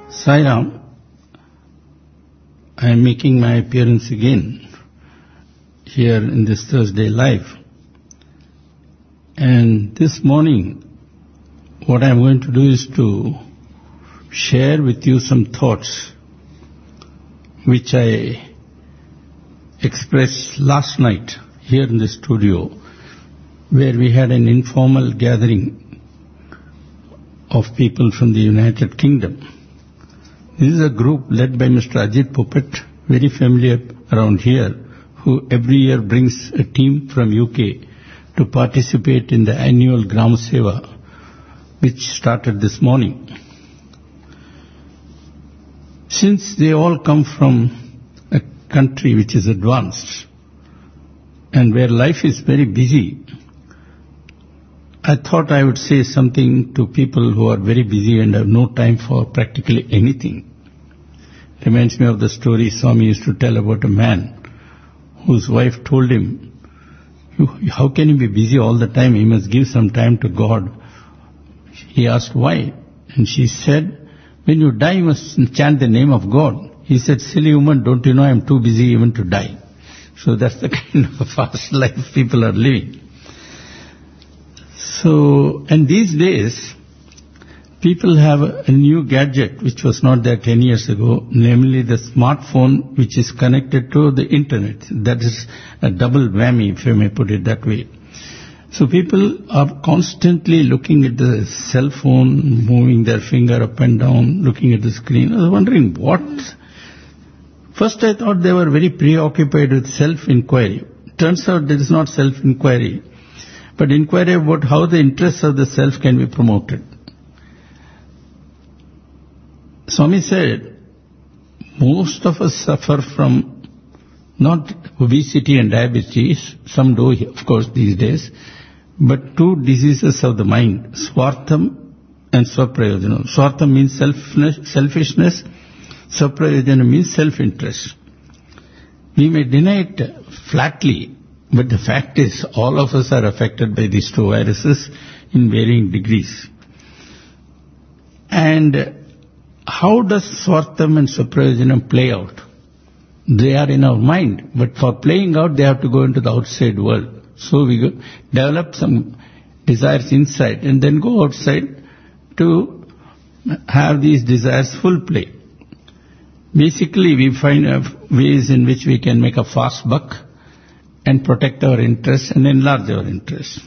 Sai Ram, I am making my appearance again here in this Thursday Live. And this morning, what I am going to do is to share with you some thoughts which I expressed last night here in the studio, where we had an informal gathering of people from the United Kingdom. This is a group led by Mr. Ajit Puppet, very familiar around here, who every year brings a team from UK to participate in the annual Gram Seva, which started this morning. Since they all come from a country which is advanced and where life is very busy, I thought I would say something to people who are very busy and have no time for practically anything. Reminds me of the story Swami used to tell about a man whose wife told him, how can you be busy all the time? You must give some time to God. He asked why, and she said, when you die you must chant the name of God. He said, silly woman, don't you know I am too busy even to die? So that's the kind of a fast life people are living. So, and these days, people have a new gadget which was not there 10 years ago, namely the smartphone which is connected to the internet. That is a double whammy, if I may put it that way. So people are constantly looking at the cell phone, moving their finger up and down, looking at the screen. I was wondering what... First I thought they were very preoccupied with self-inquiry. Turns out there is not self-inquiry, but inquiry about how the interests of the self can be promoted. Swami said, most of us suffer from not obesity and diabetes, some do of course these days, but two diseases of the mind, swartham and swaprayojanam. Swartham means selfishness, swaprayojanam means self-interest. We may deny it flatly, but the fact is all of us are affected by these two viruses in varying degrees. And how does swartham and swaprayojanam play out? They are in our mind, but for playing out they have to go into the outside world. So we develop some desires inside and then go outside to have these desires full play. Basically we find ways in which we can make a fast buck and protect our interests and enlarge our interests.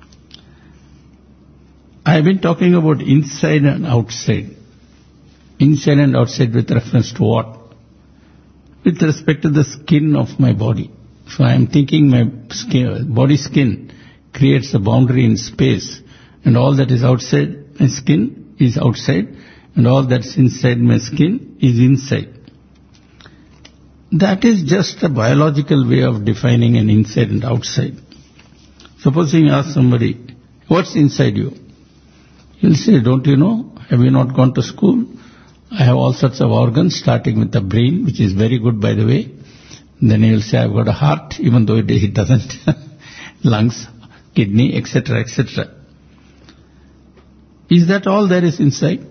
I have been talking about inside and outside. Inside and outside with reference to what? With respect to the skin of my body. So I am thinking my body skin creates a boundary in space, and all that is outside my skin is outside, and all that's inside my skin is inside. That is just a biological way of defining an inside and outside. Supposing you ask somebody, what's inside you? He'll say, don't you know? Have you not gone to school? I have all sorts of organs, starting with the brain, which is very good, by the way. Then he'll say, I've got a heart, even though it doesn't. Lungs, kidney, etc., etc. Is that all there is inside?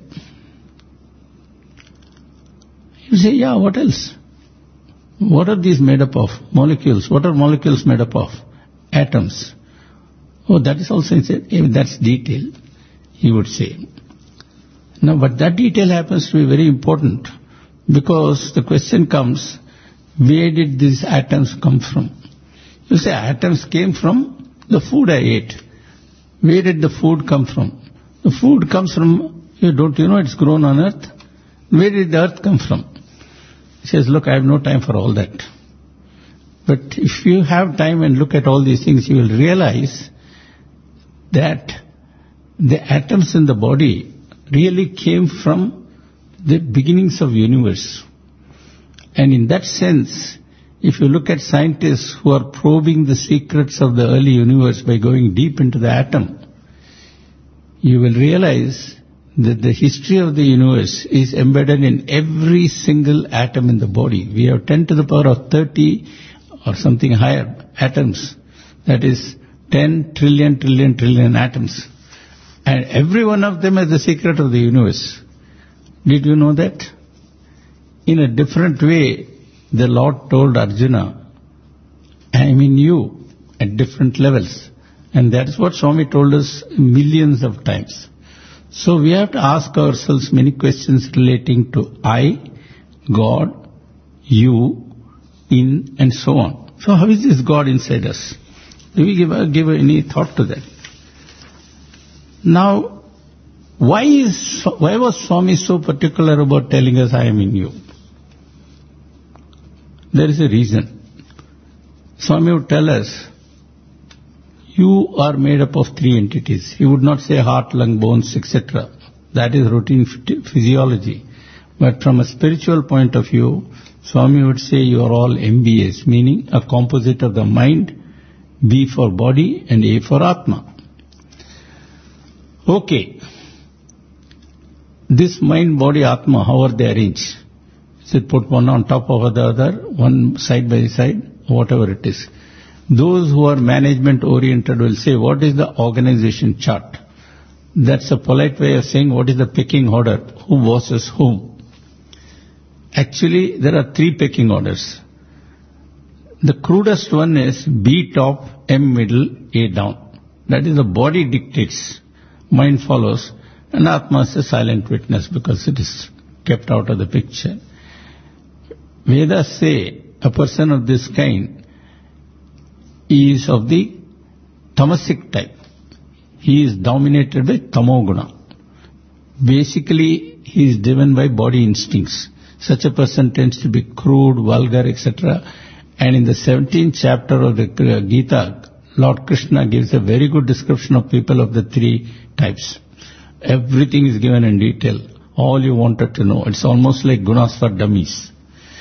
He'll say, yeah, what else? What are these made up of? Molecules. What are molecules made up of? Atoms. Oh, that is also inside. That's detail, he would say. Now, but that detail happens to be very important, because the question comes, where did these atoms come from? You say atoms came from the food I ate. Where did the food come from? The food comes from, don't you know it's grown on earth? Where did the earth come from? He says, look, I have no time for all that. But if you have time and look at all these things, you will realize that the atoms in the body really came from the beginnings of universe. And in that sense, if you look at scientists who are probing the secrets of the early universe by going deep into the atom, you will realize that the history of the universe is embedded in every single atom in the body. We have 10 to the power of 30 or something higher atoms. That is 10 trillion atoms. And every one of them is the secret of the universe. Did you know that? In a different way, the Lord told Arjuna, I am in you at different levels. And that is what Swami told us millions of times. So we have to ask ourselves many questions relating to I, God, you, in, and so on. So how is this God inside us? Do we give any thought to that? Now, why was Swami so particular about telling us I am in you? There is a reason. Swami would tell us, you are made up of three entities. He would not say heart, lung, bones, etc. That is routine physiology. But from a spiritual point of view, Swami would say you are all MBAs, meaning a composite of the mind, B for body and A for Atma. Okay. This mind, body, Atma, how are they arranged? Is it put one on top of the other, one side by side, whatever it is? Those who are management oriented will say, what is the organization chart? That's a polite way of saying what is the pecking order, who bosses whom. Actually, there are three pecking orders. The crudest one is B top, M middle, A down. That is the body dictates, mind follows, and Atma is a silent witness because it is kept out of the picture. Vedas say a person of this kind is of the tamasic type. He is dominated by tamoguna. Basically, he is driven by body instincts. Such a person tends to be crude, vulgar, etc. And in the 17th chapter of the Gita, Lord Krishna gives a very good description of people of the three types. Everything is given in detail. All you wanted to know. It's almost like gunas for dummies.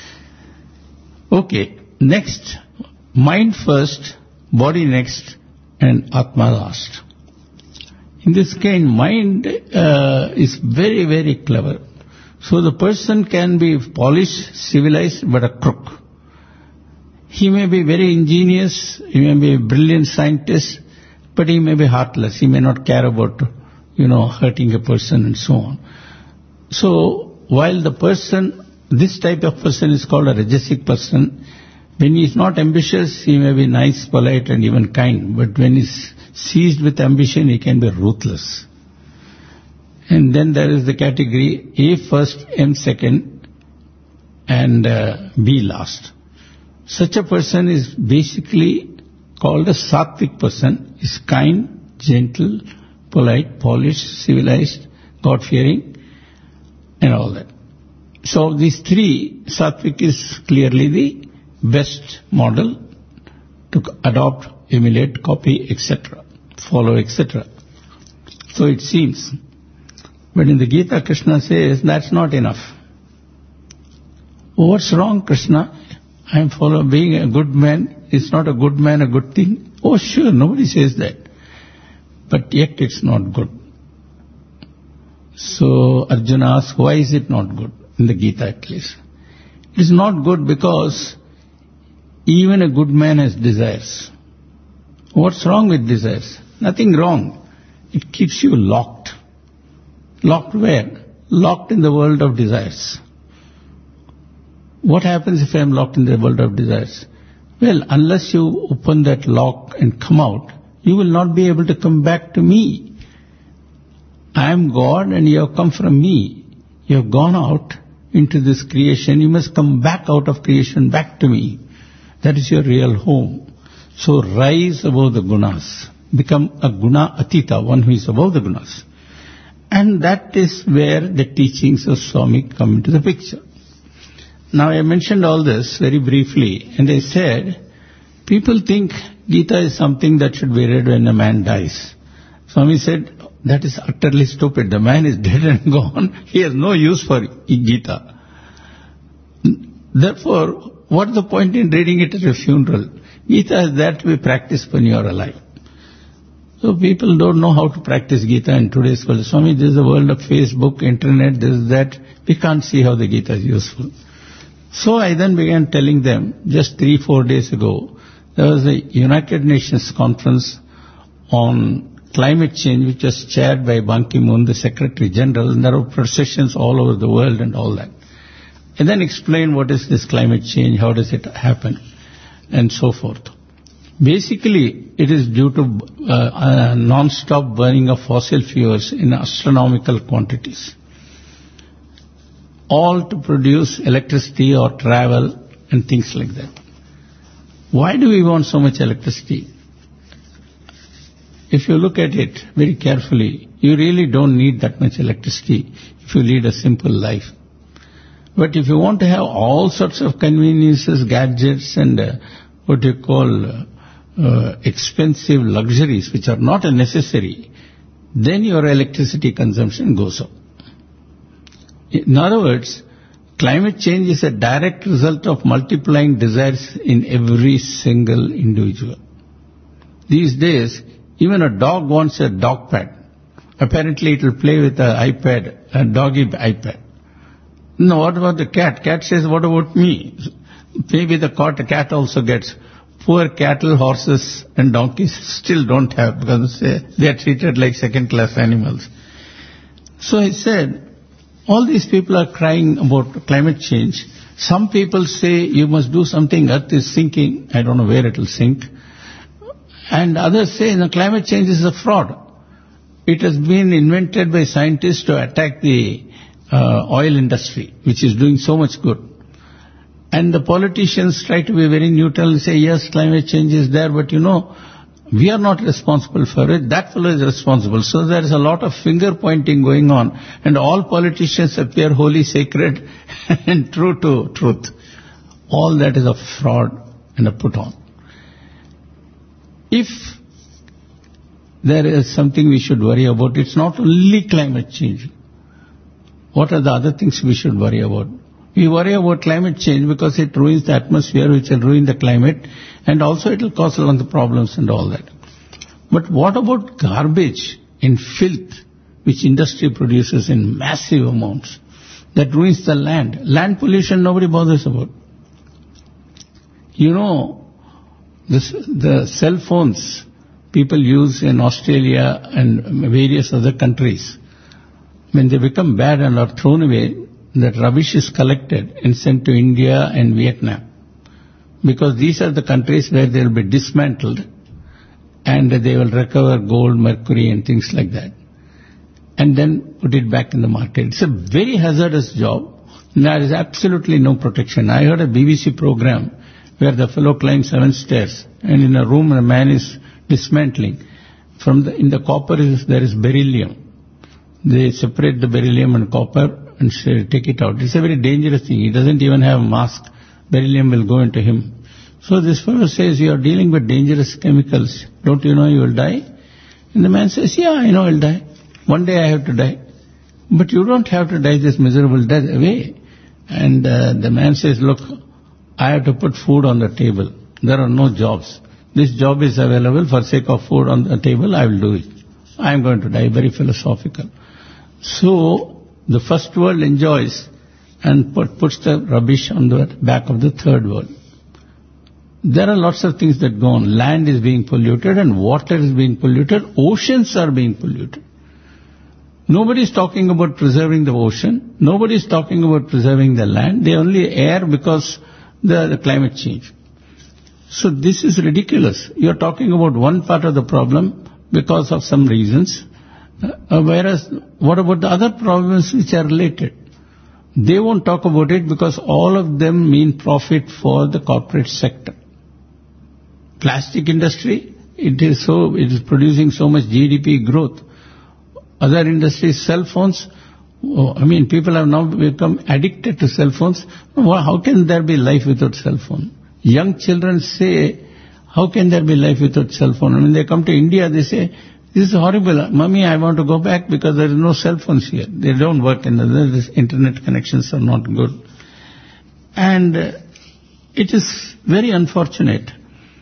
Okay, next, mind first, body next, and Atma last. In this kind, mind is very, very clever. So the person can be polished, civilized, but a crook. He may be very ingenious, he may be a brilliant scientist, but he may be heartless. He may not care about, hurting a person and so on. So while the person, this type of person is called a rajasic person, when he is not ambitious, he may be nice, polite, and even kind. But when he is seized with ambition, he can be ruthless. And then there is the category A first, M second, and B last. Such a person is basically called a sattvic person. Is kind, gentle, polite, polished, civilized, God-fearing, and all that. So these three, sattvic is clearly the best model to adopt, emulate, copy, etc., follow, etc. So it seems. But in the Gita, Krishna says that's not enough. Oh, what's wrong, Krishna? I am being a good man. Is not a good man a good thing? Oh, sure, nobody says that. But yet it's not good. So Arjuna asks, why is it not good? In the Gita at least. It is not good because even a good man has desires. What's wrong with desires? Nothing wrong. It keeps you locked. Locked where? Locked in the world of desires. What happens if I am locked in the world of desires? Well, unless you open that lock and come out, you will not be able to come back to me. I am God and you have come from me. You have gone out into this creation. You must come back out of creation back to me. That is your real home. So rise above the gunas. Become a guna atita, one who is above the gunas. And that is where the teachings of Swami come into the picture. Now I mentioned all this very briefly, and I said, people think Gita is something that should be read when a man dies. Swami said, that is utterly stupid. The man is dead and gone. He has no use for Gita. Therefore, what is the point in reading it at a funeral? Gita is there to be practiced when you are alive. So people don't know how to practice Gita in today's world. Swami, this is the world of Facebook, internet, this, that. We can't see how the Gita is useful. So I then began telling them, just 3-4 days ago, there was a United Nations conference on climate change, which was chaired by Ban Ki-moon, the Secretary General, and there are processions all over the world and all that. And then explain what is this climate change, how does it happen, and so forth. Basically, it is due to non-stop burning of fossil fuels in astronomical quantities, all to produce electricity or travel and things like that. Why do we want so much electricity? If you look at it very carefully, you really don't need that much electricity if you lead a simple life. But if you want to have all sorts of conveniences, gadgets, and what you call expensive luxuries which are not necessary, then your electricity consumption goes up. In other words, climate change is a direct result of multiplying desires in every single individual. These days, even a dog wants a dog pad. Apparently it will play with an iPad, a doggy iPad. No, what about the cat? Cat says, what about me? Maybe the cat also gets. Poor cattle, horses and donkeys still don't have because they are treated like second-class animals. So I said, all these people are crying about climate change. Some people say you must do something, earth is sinking. I don't know where it will sink. And others say climate change is a fraud. It has been invented by scientists to attack the oil industry, which is doing so much good. And the politicians try to be very neutral and say, yes, climate change is there, but we are not responsible for it. That fellow is responsible. So there is a lot of finger pointing going on, and all politicians appear holy, sacred, and true to truth. All that is a fraud and a put on. If there is something we should worry about, it's not only climate change. What are the other things we should worry about? We worry about climate change because it ruins the atmosphere, which will ruin the climate, and also it will cause a lot of problems and all that. But what about garbage and filth, which industry produces in massive amounts, that ruins the land? Land pollution nobody bothers about. The cell phones people use in Australia and various other countries, when they become bad and are thrown away, that rubbish is collected and sent to India and Vietnam. Because these are the countries where they will be dismantled and they will recover gold, mercury and things like that. And then put it back in the market. It's a very hazardous job. There is absolutely no protection. I heard a BBC program where the fellow climbs 7 stairs and in a room a man is dismantling. In the copper there is beryllium. They separate the beryllium and copper and take it out. It's a very dangerous thing. He doesn't even have a mask. Beryllium will go into him. So this fellow says, you are dealing with dangerous chemicals. Don't you know you will die? And the man says, yeah, I know I'll die. One day I have to die. But you don't have to die this miserable death away. And the man says, look, I have to put food on the table. There are no jobs. This job is available for sake of food on the table. I will do it. I am going to die. Very philosophical. So the first world enjoys and puts the rubbish on the back of the third world. There are lots of things that go on. Land is being polluted and water is being polluted. Oceans are being polluted. Nobody is talking about preserving the ocean. Nobody is talking about preserving the land. They only err because the climate change. So this is ridiculous. You are talking about one part of the problem because of some reasons. Whereas, what about the other problems which are related? They won't talk about it because all of them mean profit for the corporate sector. Plastic industry, it is producing so much GDP growth. Other industries, cell phones, people have now become addicted to cell phones. How can there be life without cell phone? Young children say, how can there be life without cell phone? When they come to India, they say, this is horrible. Mommy, I want to go back because there is no cell phones here. They don't work and the internet connections are not good. And it is very unfortunate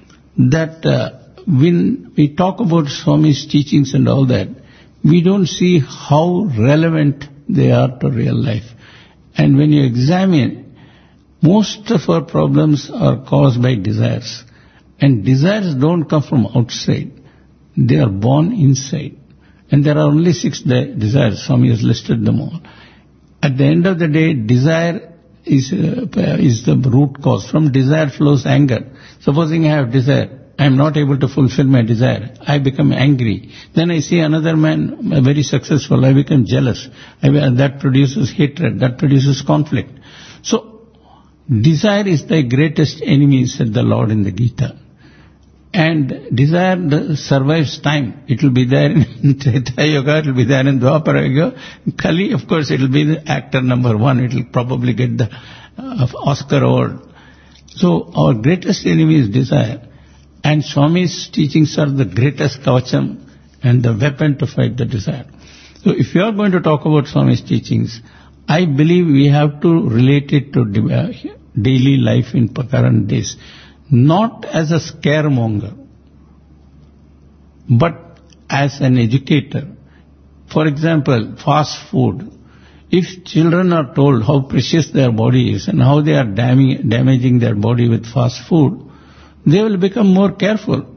that when we talk about Swami's teachings and all that, we don't see how relevant they are to real life. And when you examine, most of our problems are caused by desires. And desires don't come from outside. They are born inside. And there are only 6 desires. Swami has listed them all. At the end of the day, desire is the root cause. From desire flows anger. Supposing I have desire, I am not able to fulfill my desire. I become angry. Then I see another man very successful. I become jealous. That produces hatred. That produces conflict. So, desire is the greatest enemy, said the Lord in the Gita. And desire survives time. It will be there in Treta Yoga, it will be there in Dwapara Yoga. Kali, of course, it will be the actor number 1. It will probably get the Oscar award. So, our greatest enemy is desire. And Swami's teachings are the greatest kavacham and the weapon to fight the desire. So if you are going to talk about Swami's teachings, I believe we have to relate it to daily life in current days. Not as a scaremonger, but as an educator. For example, fast food. If children are told how precious their body is and how they are damaging their body with fast food, they will become more careful.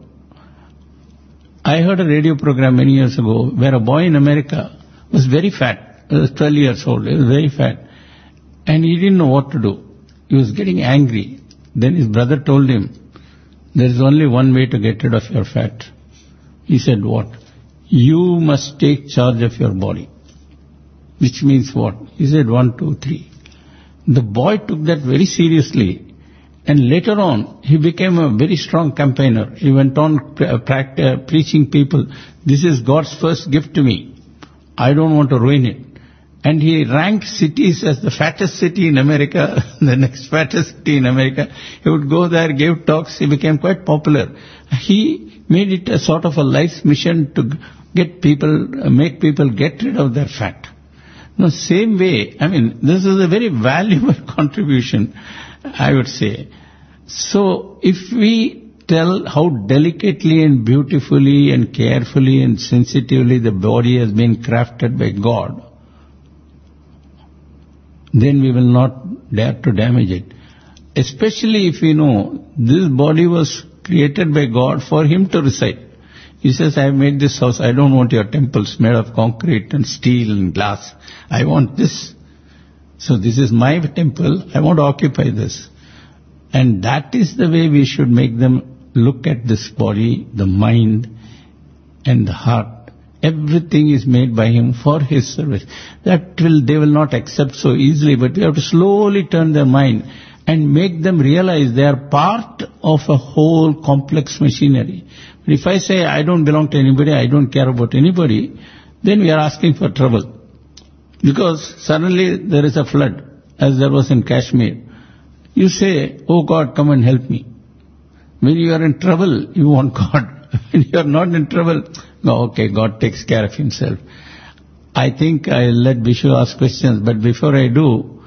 I heard a radio program many years ago where a boy in America was very fat. He was 12 years old. He was very fat. And he didn't know what to do. He was getting angry. Then his brother told him, there is only one way to get rid of your fat. He said, what? You must take charge of your body. Which means what? He said, 1, 2, 3. The boy took that very seriously. And later on, he became a very strong campaigner. He went on preaching people, this is God's first gift to me. I don't want to ruin it. And he ranked cities as the fattest city in America, the next fattest city in America. He would go there, give talks. He became quite popular. He made it a sort of a life's mission to make people get rid of their fat. No, same way, this is a very valuable contribution, I would say. So, if we tell how delicately and beautifully and carefully and sensitively the body has been crafted by God, then we will not dare to damage it. Especially if we know this body was created by God for Him to reside. He says, I have made this house, I don't want your temples made of concrete and steel and glass. I want this. So this is my temple, I want to occupy this. And that is the way we should make them look at this body, the mind and the heart. Everything is made by Him for His service. They will not accept so easily, but we have to slowly turn their mind and make them realize they are part of a whole complex machinery. But if I say I don't belong to anybody, I don't care about anybody, then we are asking for trouble. Because suddenly there is a flood, as there was in Kashmir. You say, oh God, come and help me. When you are in trouble, you want God. When you are not in trouble, no, okay, God takes care of Himself. I think I'll let Bishu ask questions, but before I do,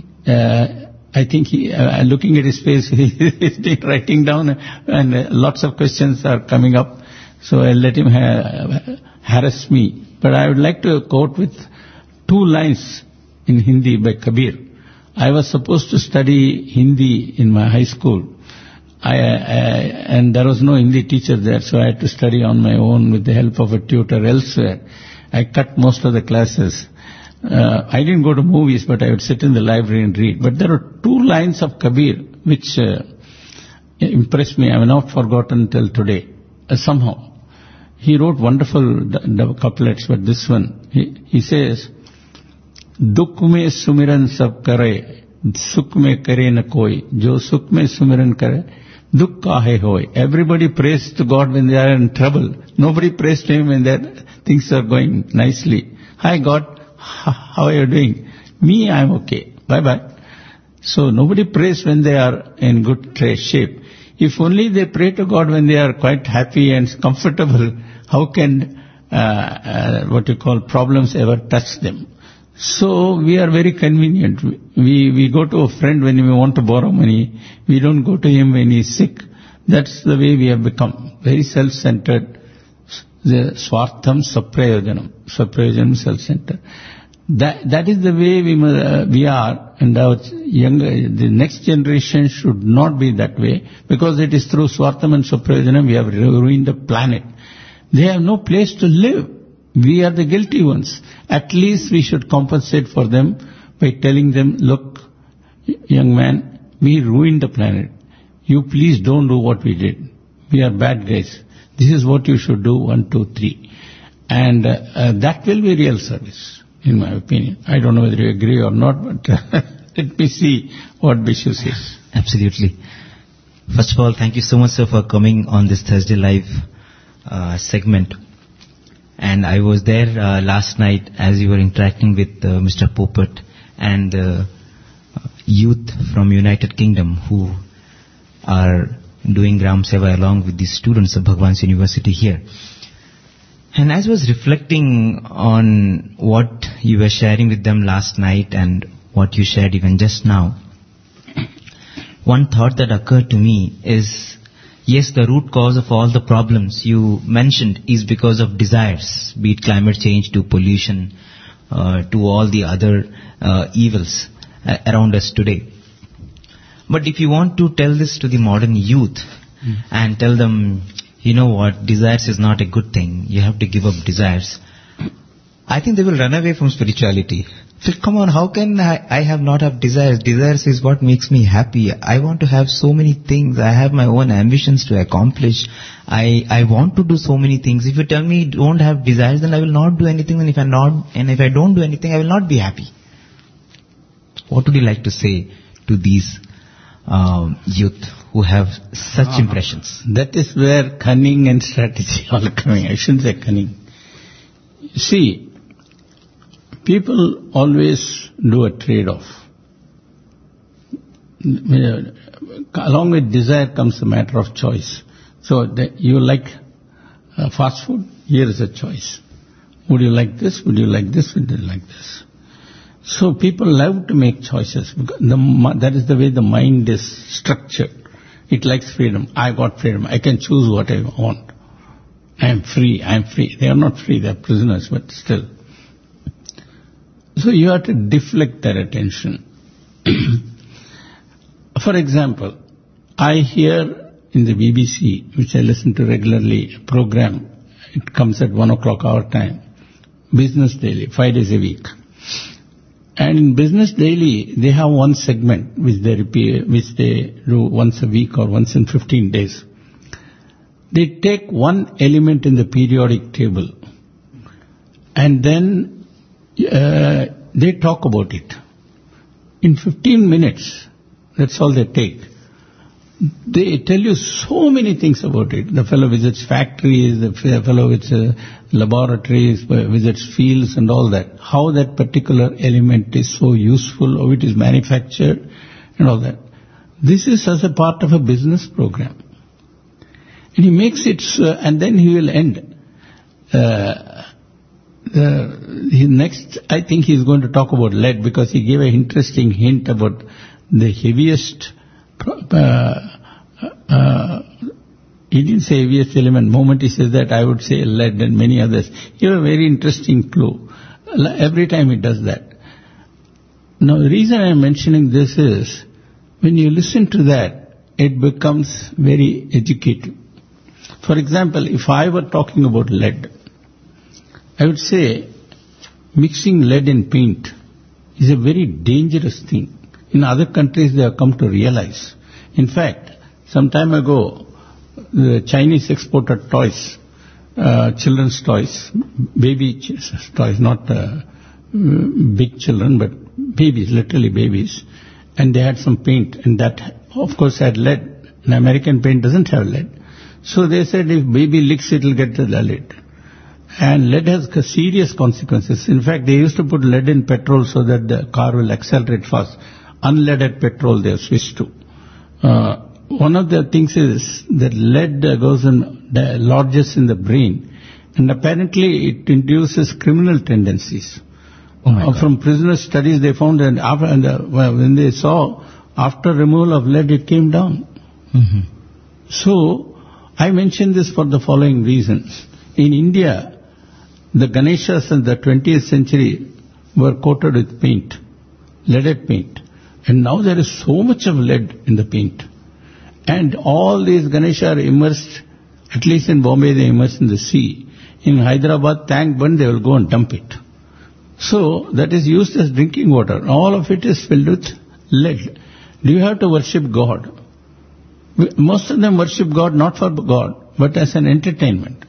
I think looking at his face, he's been writing down and lots of questions are coming up. So I'll let him harass me. But I would like to quote with 2 lines in Hindi by Kabir. I was supposed to study Hindi in my high school. And there was no Hindi teacher there, so I had to study on my own with the help of a tutor elsewhere. I cut most of the classes. I didn't go to movies, but I would sit in the library and read. But there are 2 lines of Kabir which impressed me. I have not forgotten till today. Somehow. He wrote wonderful couplets, but this one, he says, Dukh mein sumiran sab kare, sukh mein kare na koi, jo sukh mein sumiran kare, dukh kahe hoy. Everybody prays to God when they are in trouble. Nobody prays to Him when things are going nicely. Hi God, how are you doing? Me, I am okay. Bye-bye. So nobody prays when they are in good shape. If only they pray to God when they are quite happy and comfortable, how can problems ever touch them? So we are very convenient. We go to a friend when we want to borrow money. We don't go to him when he is sick. That's the way we have become. Very self-centered. Swartham saprayojanam. Saprayojanam, self-centered. That is the way we are, and the next generation should not be that way, because it is through Swartham and Saprayojanam we have ruined the planet. They have no place to live. We are the guilty ones. At least we should compensate for them by telling them, look, young man, we ruined the planet. You please don't do what we did. We are bad guys. This is what you should do, 1, 2, 3. And that will be real service, in my opinion. I don't know whether you agree or not, but let me see what Bishu says. Absolutely. First of all, thank you so much, sir, for coming on this Thursday Live segment. And I was there last night as you were interacting with Mr. Popat and youth from United Kingdom who are doing Gram Seva along with the students of Bhagwan's University here. And as I was reflecting on what you were sharing with them last night and what you shared even just now, one thought that occurred to me is, yes, the root cause of all the problems you mentioned is because of desires, be it climate change to pollution, to all the other evils around us today. But if you want to tell this to the modern youth and tell them, you know what, desires is not a good thing, you have to give up desires, I think they will run away from spirituality. So come on, how can I have not have desires? Desires is what makes me happy. I want to have so many things. I have my own ambitions to accomplish. I want to do so many things. If you tell me don't have desires, then I will not do anything. And if I don't do anything, I will not be happy. What would you like to say to these youth who have such impressions? That is where cunning and strategy are coming. I shouldn't say cunning. See, people always do a trade-off. Along with desire comes a matter of choice. So you like fast food? Here is a choice. Would you like this? Would you like this? Would you like this? So people love to make choices. That is the way the mind is structured. It likes freedom. I got freedom. I can choose what I want. I am free. I am free. They are not free. They are prisoners, but still. So you have to deflect their attention. For example, I hear in the BBC, which I listen to regularly, a program. It comes at 1 o'clock our time. Business Daily, 5 days a week. And in Business Daily, they have one segment which they do once a week or once in 15 days. They take one element in the periodic table and then they talk about it. In 15 minutes, that's all they take. They tell you so many things about it. The fellow visits factories, the fellow visits laboratories, visits fields and all that. How that particular element is so useful, how it is manufactured and all that. This is as a part of a business program. And he makes it, and then he will end. Next, I think he's going to talk about lead because he gave an interesting hint about the heaviest, he didn't say heaviest element. The moment he says that, I would say lead and many others. He has a very interesting clue. Every time he does that. Now, the reason I am mentioning this is, when you listen to that, it becomes very educative. For example, if I were talking about lead, I would say mixing lead in paint is a very dangerous thing. In other countries, they have come to realize. In fact, some time ago, the Chinese exported toys, children's toys, baby toys, not big children, but babies, literally babies. And they had some paint, and that, of course, had lead. And American paint doesn't have lead. So they said if baby licks, it will get the lead. And lead has serious consequences. In fact, they used to put lead in petrol so that the car will accelerate fast. Unleaded petrol they have switched to. One of the things is that lead goes in, lodges in the brain, and apparently it induces criminal tendencies. From prisoner studies, they found that when they saw after removal of lead, it came down. Mm-hmm. So I mention this for the following reasons. In India, the Ganeshas in the 20th century were coated with paint, leaded paint. And now there is so much of lead in the paint. And all these Ganesha are immersed At least in Bombay they immerse in the sea. In Hyderabad, tank burn, they will go and dump it. So that is used as drinking water. All of it is filled with lead. Do you have to worship God? Most of them worship God not for God, but as an entertainment.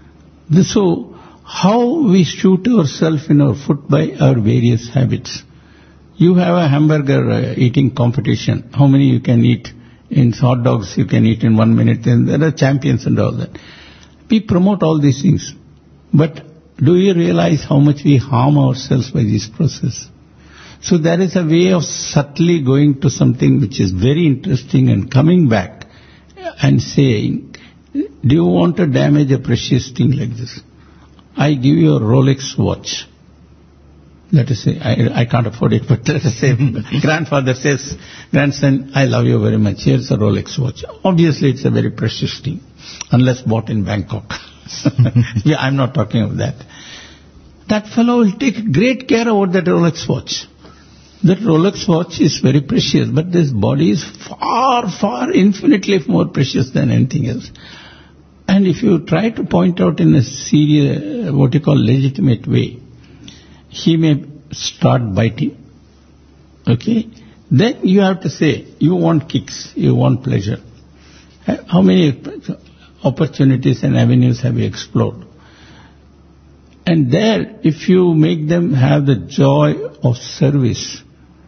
So how we shoot ourselves in our foot by our various habits. You have a hamburger eating competition. How many you can eat? In hot dogs you can eat in 1 minute, and there are champions and all that. We promote all these things. But do you realize how much we harm ourselves by this process? So there is a way of subtly going to something which is very interesting and coming back and saying, do you want to damage a precious thing like this? I give you a Rolex watch. Let us say, I can't afford it, but let us say grandfather says, grandson, I love you very much. Here's a Rolex watch. Obviously it's a very precious thing, unless bought in Bangkok. Yeah, I'm not talking of that. That fellow will take great care about that Rolex watch. That Rolex watch is very precious, but this body is far, far infinitely more precious than anything else. And if you try to point out in a serious, what you call legitimate way, he may start biting. Okay? Then you have to say, you want kicks, you want pleasure. How many opportunities and avenues have you explored? And there, if you make them have the joy of service,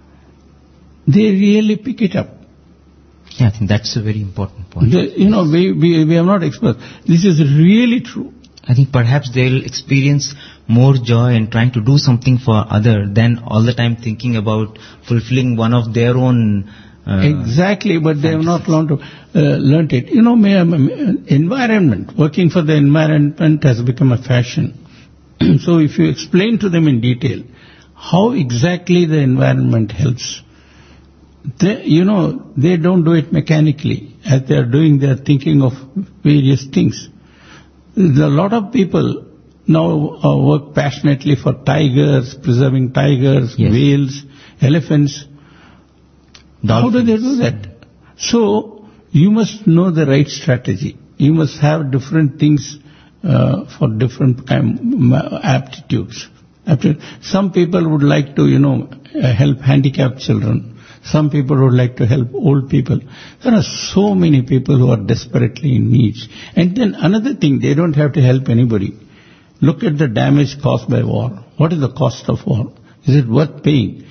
they really pick it up. Yeah, I think that's a very important point. We are not experts. This is really true. I think perhaps they'll experience more joy in trying to do something for other than all the time thinking about fulfilling one of their own exactly, but they have not learned it. Environment, working for the environment has become a fashion. So if you explain to them in detail how exactly the environment helps, they don't do it mechanically. As they are doing, they are thinking of various things. A lot of people now work passionately for tigers, preserving tigers, yes, whales, elephants. Dolphins. How do they do that? So you must know the right strategy. You must have different things for different aptitudes. Some people would like to, help handicapped children. Some people would like to help old people. There are so many people who are desperately in need. And then another thing, they don't have to help anybody. Look at the damage caused by war. What is the cost of war? Is it worth paying?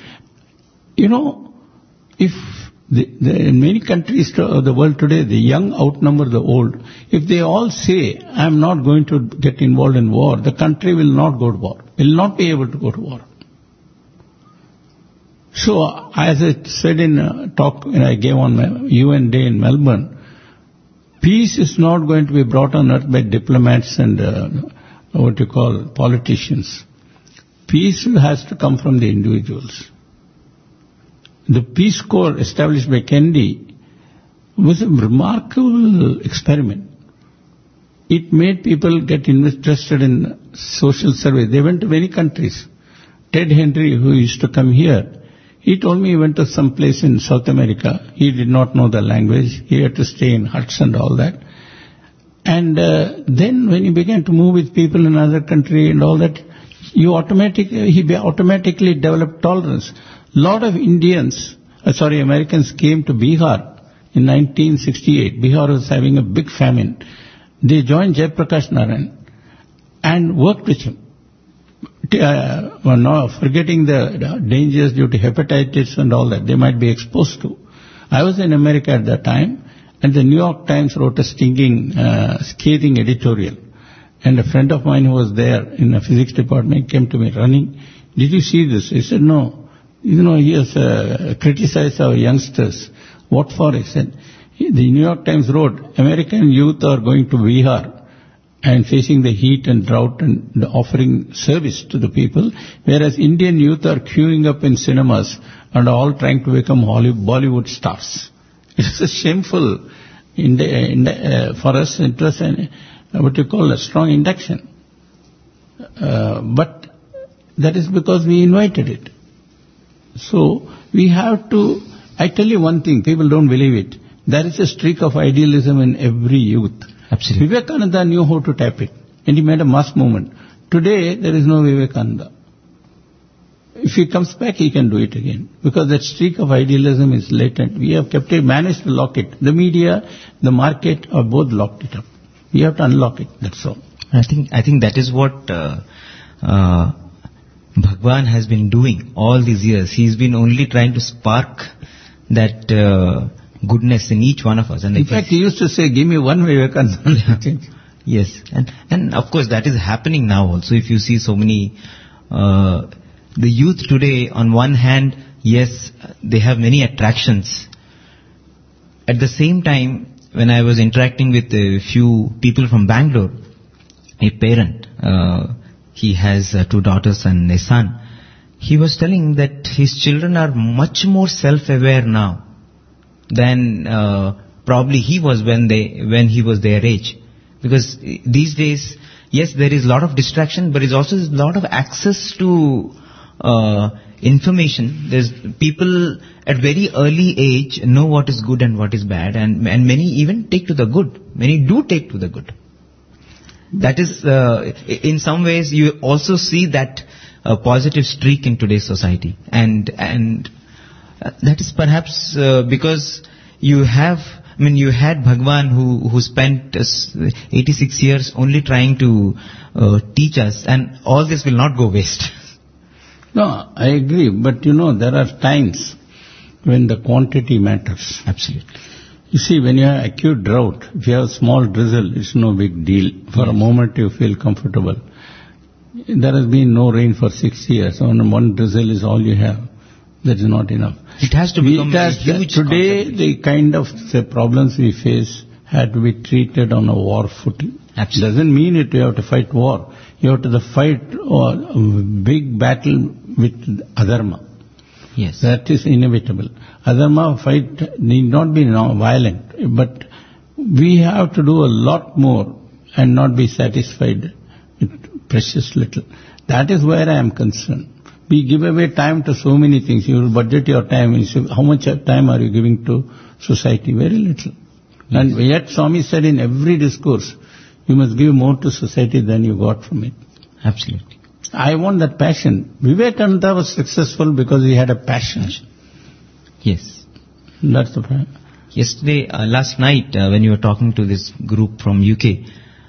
If in many countries of the world today, the young outnumber the old. If they all say, I'm not going to get involved in war, the country will not go to war, will not be able to go to war. So, as I said in a talk I gave on my UN Day in Melbourne, peace is not going to be brought on earth by diplomats and politicians. Peace has to come from the individuals. The Peace Corps established by Kennedy was a remarkable experiment. It made people get interested in social service. They went to many countries. Ted Henry, who used to come here, he told me he went to some place in South America. He did not know the language. He had to stay in huts and all that. And then when he began to move with people in another country and all that, he automatically developed tolerance. Lot of Americans came to Bihar in 1968. Bihar was having a big famine. They joined Jayaprakash Narayan and worked with him. Forgetting the dangers due to hepatitis and all that they might be exposed to. I was in America at that time, and the New York Times wrote a scathing editorial. And a friend of mine who was there in the physics department came to me running. Did you see this? He said, no. He has criticized our youngsters. What for? He said, the New York Times wrote, American youth are going to Bihar and facing the heat and drought and offering service to the people, whereas Indian youth are queuing up in cinemas and all trying to become Bollywood stars. It is a shameful for us. It was a strong induction. But that is because we invited it. So we have to, I tell you one thing, people don't believe it. There is a streak of idealism in every youth. Absolutely. Vivekananda knew how to tap it, and he made a mass movement. Today, there is no Vivekananda. If he comes back, he can do it again. Because that streak of idealism is latent. We have kept it, managed to lock it. The media, the market have both locked it up. We have to unlock it, that's all. I think that is what Bhagwan has been doing all these years. He's been only trying to spark that goodness in each one of us. And in fact, he used to say, give me one Vivekananda. Yes, and of course that is happening now also. If you see so many, the youth today, on one hand, yes, they have many attractions. At the same time, when I was interacting with a few people from Bangalore, a parent, he has 2 daughters and a son. He was telling that his children are much more self-aware now than probably he was when he was their age. Because these days, yes, there is a lot of distraction, but there is also a lot of access to information. There's people at very early age know what is good and what is bad, and many even take to the good. Many do take to the good. That is, in some ways, you also see that positive streak in today's society, and that is perhaps because you have. I mean, you had Bhagwan who spent 86 years only trying to teach us, and all this will not go waste. No, I agree. But there are times when the quantity matters. Absolutely. You see, when you have acute drought, if you have small drizzle, it's no big deal. For a moment you feel comfortable. There has been no rain for 6 years. One drizzle is all you have. That is not enough. It has to become a huge today, the kind of problems we face had to be treated on a war footing. Absolutely. Doesn't mean you have to fight war. You have to fight a big battle with adharma. Yes. That is inevitable. Adharma fight need not be violent, but we have to do a lot more and not be satisfied with precious little. That is where I am concerned. We give away time to so many things. You will budget your time. You say, how much time are you giving to society? Very little. Yes. And yet Swami said in every discourse, you must give more to society than you got from it. Absolutely. I want that passion. Vivekananda was successful because he had a passion. Yes. That's the point. Yesterday, last night, when you were talking to this group from UK,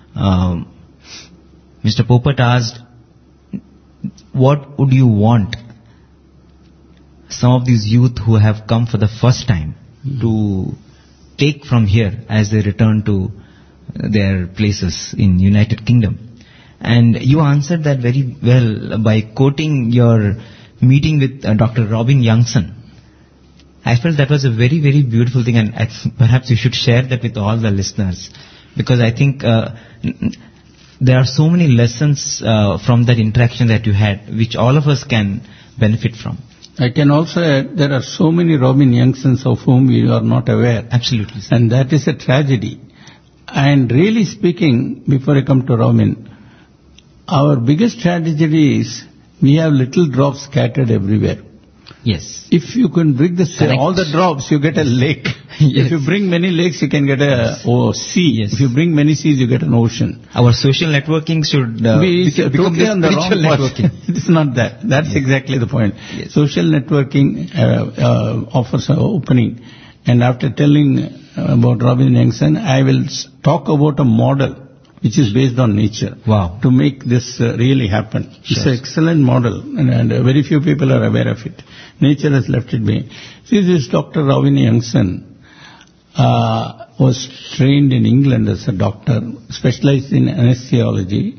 Mr. Popat asked, what would you want some of these youth who have come for the first time to take from here as they return to their places in United Kingdom? And you answered that very well by quoting your meeting with Dr. Robin Youngson. I felt that was a very, very beautiful thing, and perhaps you should share that with all the listeners, because I think there are so many lessons from that interaction that you had, which all of us can benefit from. I can also add, there are so many Robin Youngsons of whom we are not aware. Absolutely. And that is a tragedy. And really speaking, before I come to Robin, our biggest tragedy is we have little drops scattered everywhere. Yes. If you can bring all the drops, you get a lake. Yes. If you bring many lakes, you can get a sea. Yes. If you bring many seas, you get an ocean. Our social networking should become totally on the wrong networking. It's not that. That's exactly the point. Yes. Social networking offers an opening. And after telling about Robin Youngson, I will talk about a model which is based on nature. Wow. To make this really happen. Sure. It's an excellent model, and very few people are aware of it. Nature has left it be. See, this Dr. Robin Youngson was trained in England as a doctor, specialized in anesthesiology,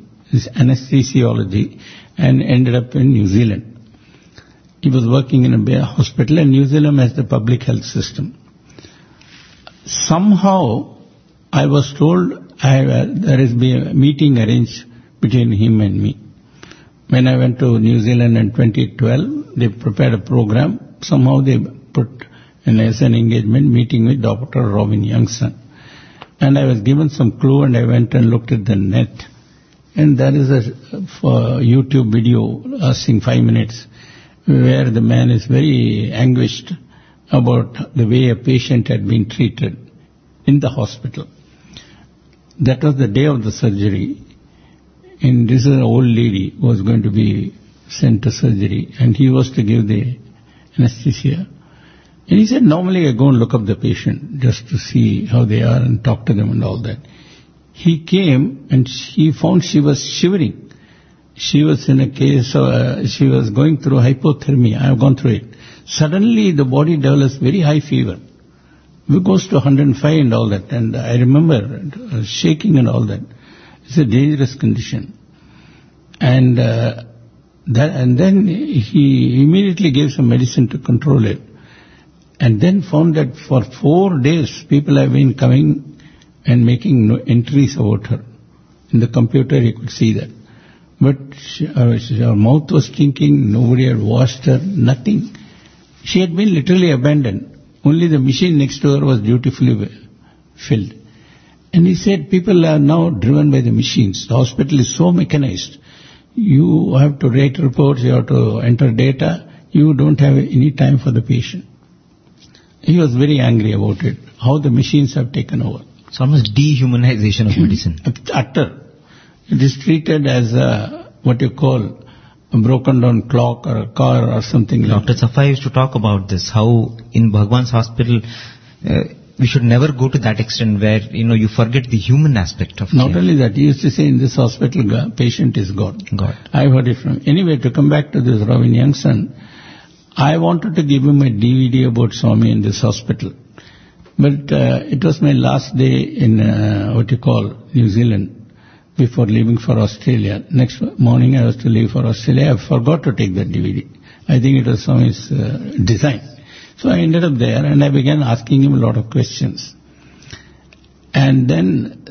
and ended up in New Zealand. He was working in a hospital, and New Zealand has the public health system. Somehow, I was told there is a meeting arranged between him and me. When I went to New Zealand in 2012, they prepared a program. Somehow they put as an engagement meeting with Dr. Robin Youngson. And I was given some clue, and I went and looked at the net. And there is a YouTube video lasting 5 minutes where the man is very anguished about the way a patient had been treated in the hospital. That was the day of the surgery. And this is an old lady who was going to be sent to surgery, and he was to give the anesthesia. And he said, normally I go and look up the patient just to see how they are and talk to them and all that. He came and he found she was shivering. She was in a case of, she was going through hypothermia. I have gone through it. Suddenly the body develops very high fever. It goes to 105 and all that. And I remember shaking and all that. It's a dangerous condition. And then he immediately gave some medicine to control it. And then found that for 4 days people have been coming and making entries about her. In the computer you could see that. But her mouth was stinking, nobody had washed her, nothing. She had been literally abandoned. Only the machine next to her was dutifully filled. And he said, people are now driven by the machines. The hospital is so mechanized. You have to write reports, you have to enter data. You don't have any time for the patient. He was very angry about it, how the machines have taken over. It's almost dehumanization of medicine. Utter. It is treated as what you call a broken down clock or a car or something like that. Dr. Safa used to talk about this, how in Bhagwan's hospital, we should never go to that extent where, you forget the human aspect of Not care. only that, he used to say in this hospital, patient is God. God. I've heard it from. Anyway, to come back to this Robin Youngson, I wanted to give him a DVD about Swami in this hospital. But it was my last day in New Zealand before leaving for Australia. Next morning I was to leave for Australia. I forgot to take that DVD. I think it was Swami's design. So I ended up there and I began asking him a lot of questions. And then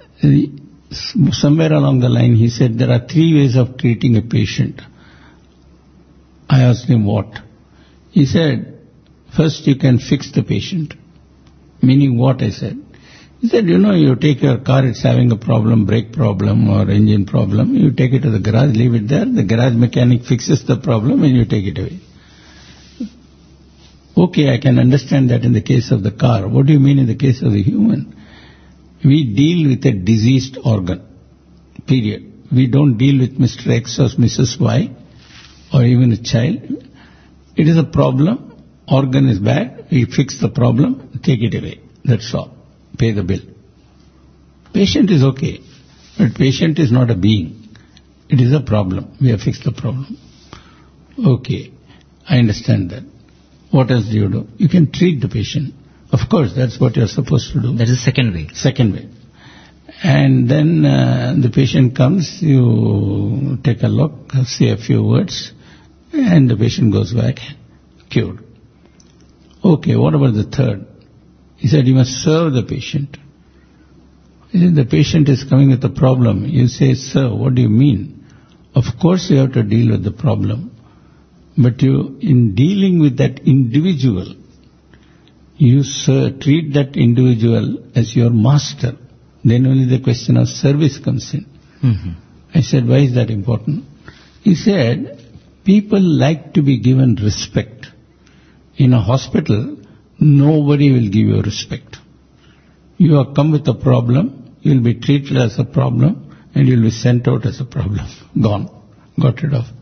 somewhere along the line he said there are 3 ways of treating a patient. I asked him what? He said, first you can fix the patient. Meaning what? I said. He said, you take your car, it's having a problem, brake problem or engine problem. You take it to the garage, leave it there. The garage mechanic fixes the problem and you take it away. Okay, I can understand that in the case of the car. What do you mean in the case of the human? We deal with a diseased organ. Period. We don't deal with Mr. X or Mrs. Y or even a child. It is a problem. Organ is bad. We fix the problem. Take it away. That's all. Pay the bill. Patient is okay. But patient is not a being. It is a problem. We have fixed the problem. Okay. I understand that. What else do you do? You can treat the patient. Of course, that's what you're supposed to do. That is the second way. Second way. And then the patient comes, you take a look, say a few words, and the patient goes back, cured. Okay, what about the third? He said, you must serve the patient. He said, the patient is coming with a problem. You say, sir, what do you mean? Of course you have to deal with the problem. But in dealing with that individual, you treat that individual as your master. Then only the question of service comes in. Mm-hmm. I said, why is that important? He said, people like to be given respect. In a hospital, nobody will give you respect. You have come with a problem, you will be treated as a problem, and you will be sent out as a problem. Gone. Got rid of.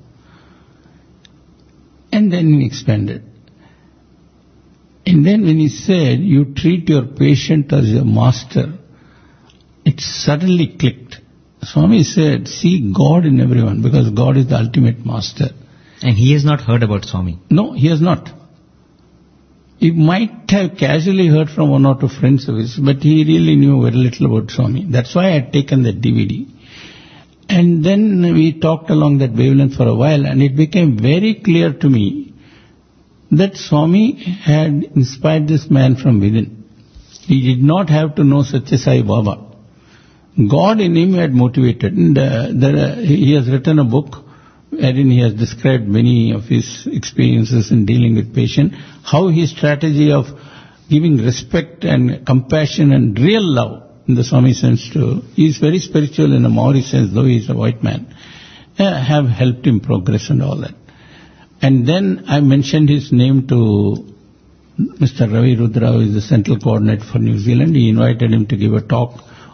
And then he expanded. And then when he said, you treat your patient as your master, it suddenly clicked. Swami said, see God in everyone, because God is the ultimate master. And he has not heard about Swami. No, he has not. He might have casually heard from one or two friends of his, but he really knew very little about Swami. That's why I had taken that DVD. And then we talked along that wavelength for a while, and it became very clear to me that Swami had inspired this man from within. He did not have to know Satya Sai Baba. God in him had motivated. And he has written a book wherein he has described many of his experiences in dealing with patients, how his strategy of giving respect and compassion and real love, in the Swami sense too, he is very spiritual in a Maori sense, though he is a white man, have helped him progress and all that. And then I mentioned his name to Mr. Ravi Rudra, who is the central coordinator for New Zealand. He invited him to give a talk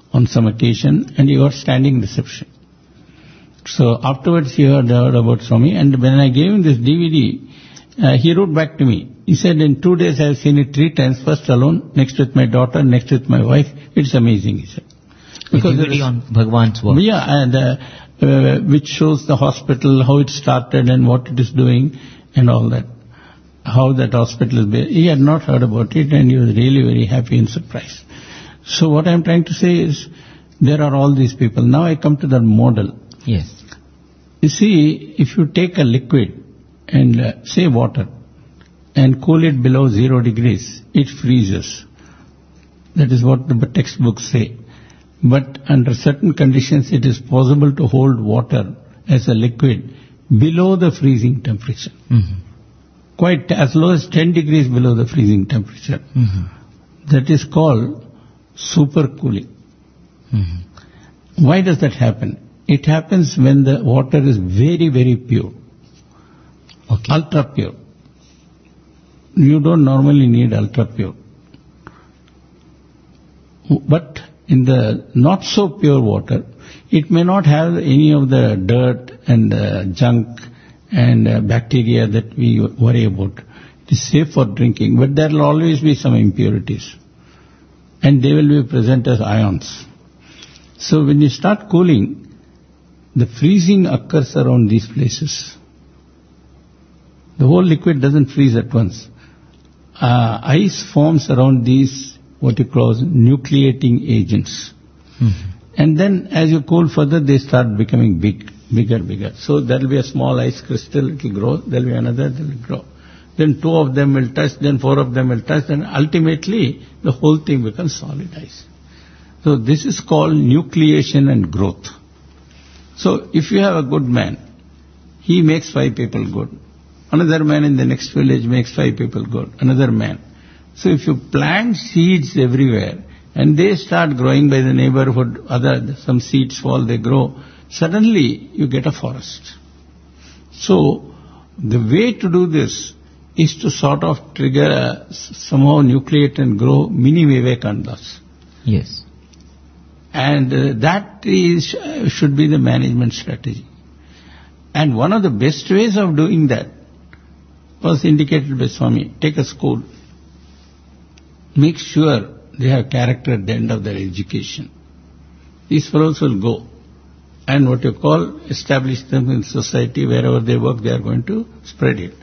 on some occasion, and he got standing reception. So afterwards he heard about Swami, and when I gave him this DVD, he wrote back to me. He said, in 2 days I have seen it 3 times, first alone, next with my daughter, next with my wife. It's amazing, he said. Because DVD on Bhagwan's work. Yeah, and which shows the hospital, how it started and what it is doing and all that. How that hospital is based. He had not heard about it and he was really very happy and surprised. So what I am trying to say is, there are all these people. Now I come to the model. Yes. You see, if you take a liquid and say water and cool it below 0 degrees, it freezes. That is what the textbooks say. But under certain conditions, it is possible to hold water as a liquid below the freezing temperature. Mm-hmm. Quite as low as 10 degrees below the freezing temperature. Mm-hmm. That is called supercooling. Mm-hmm. Why does that happen? It happens when the water is very, very pure. Okay. Ultra pure. You don't normally need ultra pure. But in the not so pure water, it may not have any of the dirt and junk and bacteria that we worry about. It is safe for drinking, but there will always be some impurities. And they will be present as ions. So when you start cooling, the freezing occurs around these places. The whole liquid doesn't freeze at once. Ice forms around these, what you call nucleating agents. Mm-hmm. And then as you cool further, they start becoming bigger. So there will be a small ice crystal, it will grow, there will be another, that will grow. Then 2 of them will touch, then 4 of them will touch, and ultimately the whole thing becomes solid ice. So this is called nucleation and growth. So if you have a good man, he makes 5 people good. Another man in the next village makes 5 people good. Another man. So if you plant seeds everywhere and they start growing by the neighborhood, some seeds fall, they grow, suddenly you get a forest. So the way to do this is to sort of trigger, somehow nucleate and grow mini Vivekanandas. Yes. And that should be the management strategy. And one of the best ways of doing that was indicated by Swami. Take a school. Make sure they have character at the end of their education. These fellows will go and what you call establish them in society. Wherever they work, they are going to spread it.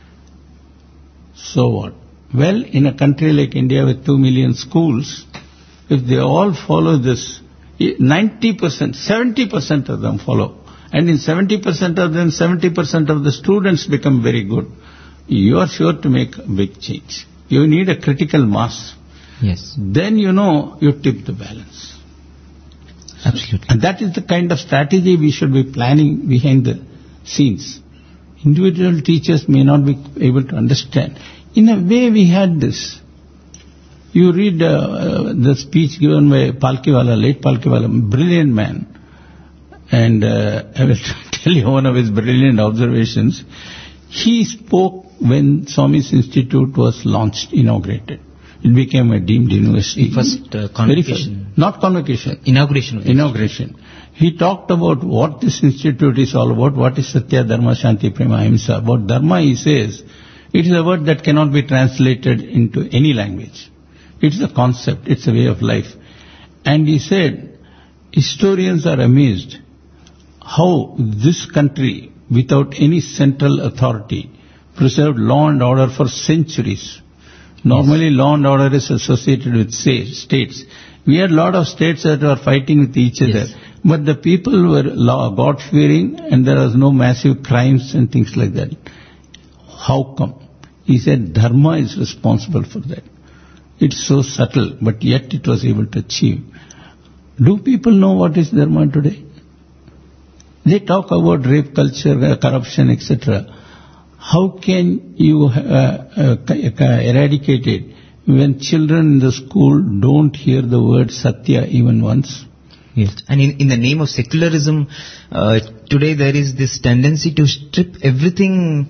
So what? Well, in a country like India with 2 million schools, if they all follow this, 90%, 70% of them follow. And in 70% of them, 70% of the students become very good. You are sure to make a big change. You need a critical mass. Yes. Then you tip the balance. Absolutely. And that is the kind of strategy we should be planning behind the scenes. Individual teachers may not be able to understand. In a way we had this. You read the speech given by Palkiwala, late Palkiwala, brilliant man. And I will tell you one of his brilliant observations. He spoke when Swami's Institute was launched, inaugurated. It became a deemed university. First convocation. Not convocation. Inauguration. Inauguration. He talked about what this institute is all about, what is Satya, Dharma, Shanti, Prema, Ahimsa. About Dharma, he says, it is a word that cannot be translated into any language. It's a concept, it's a way of life. And he said, historians are amazed how this country, without any central authority, preserved law and order for centuries. Normally law and order is associated with states. We had a lot of states that were fighting with each other. But the people were God-fearing and there was no massive crimes and things like that. How come? He said Dharma is responsible for that. It's so subtle, but yet it was able to achieve. Do people know what is Dharma today? They talk about rape culture, corruption, etc. How can you eradicate it when children in the school don't hear the word Satya even once? Yes. And in the name of secularism, today there is this tendency to strip everything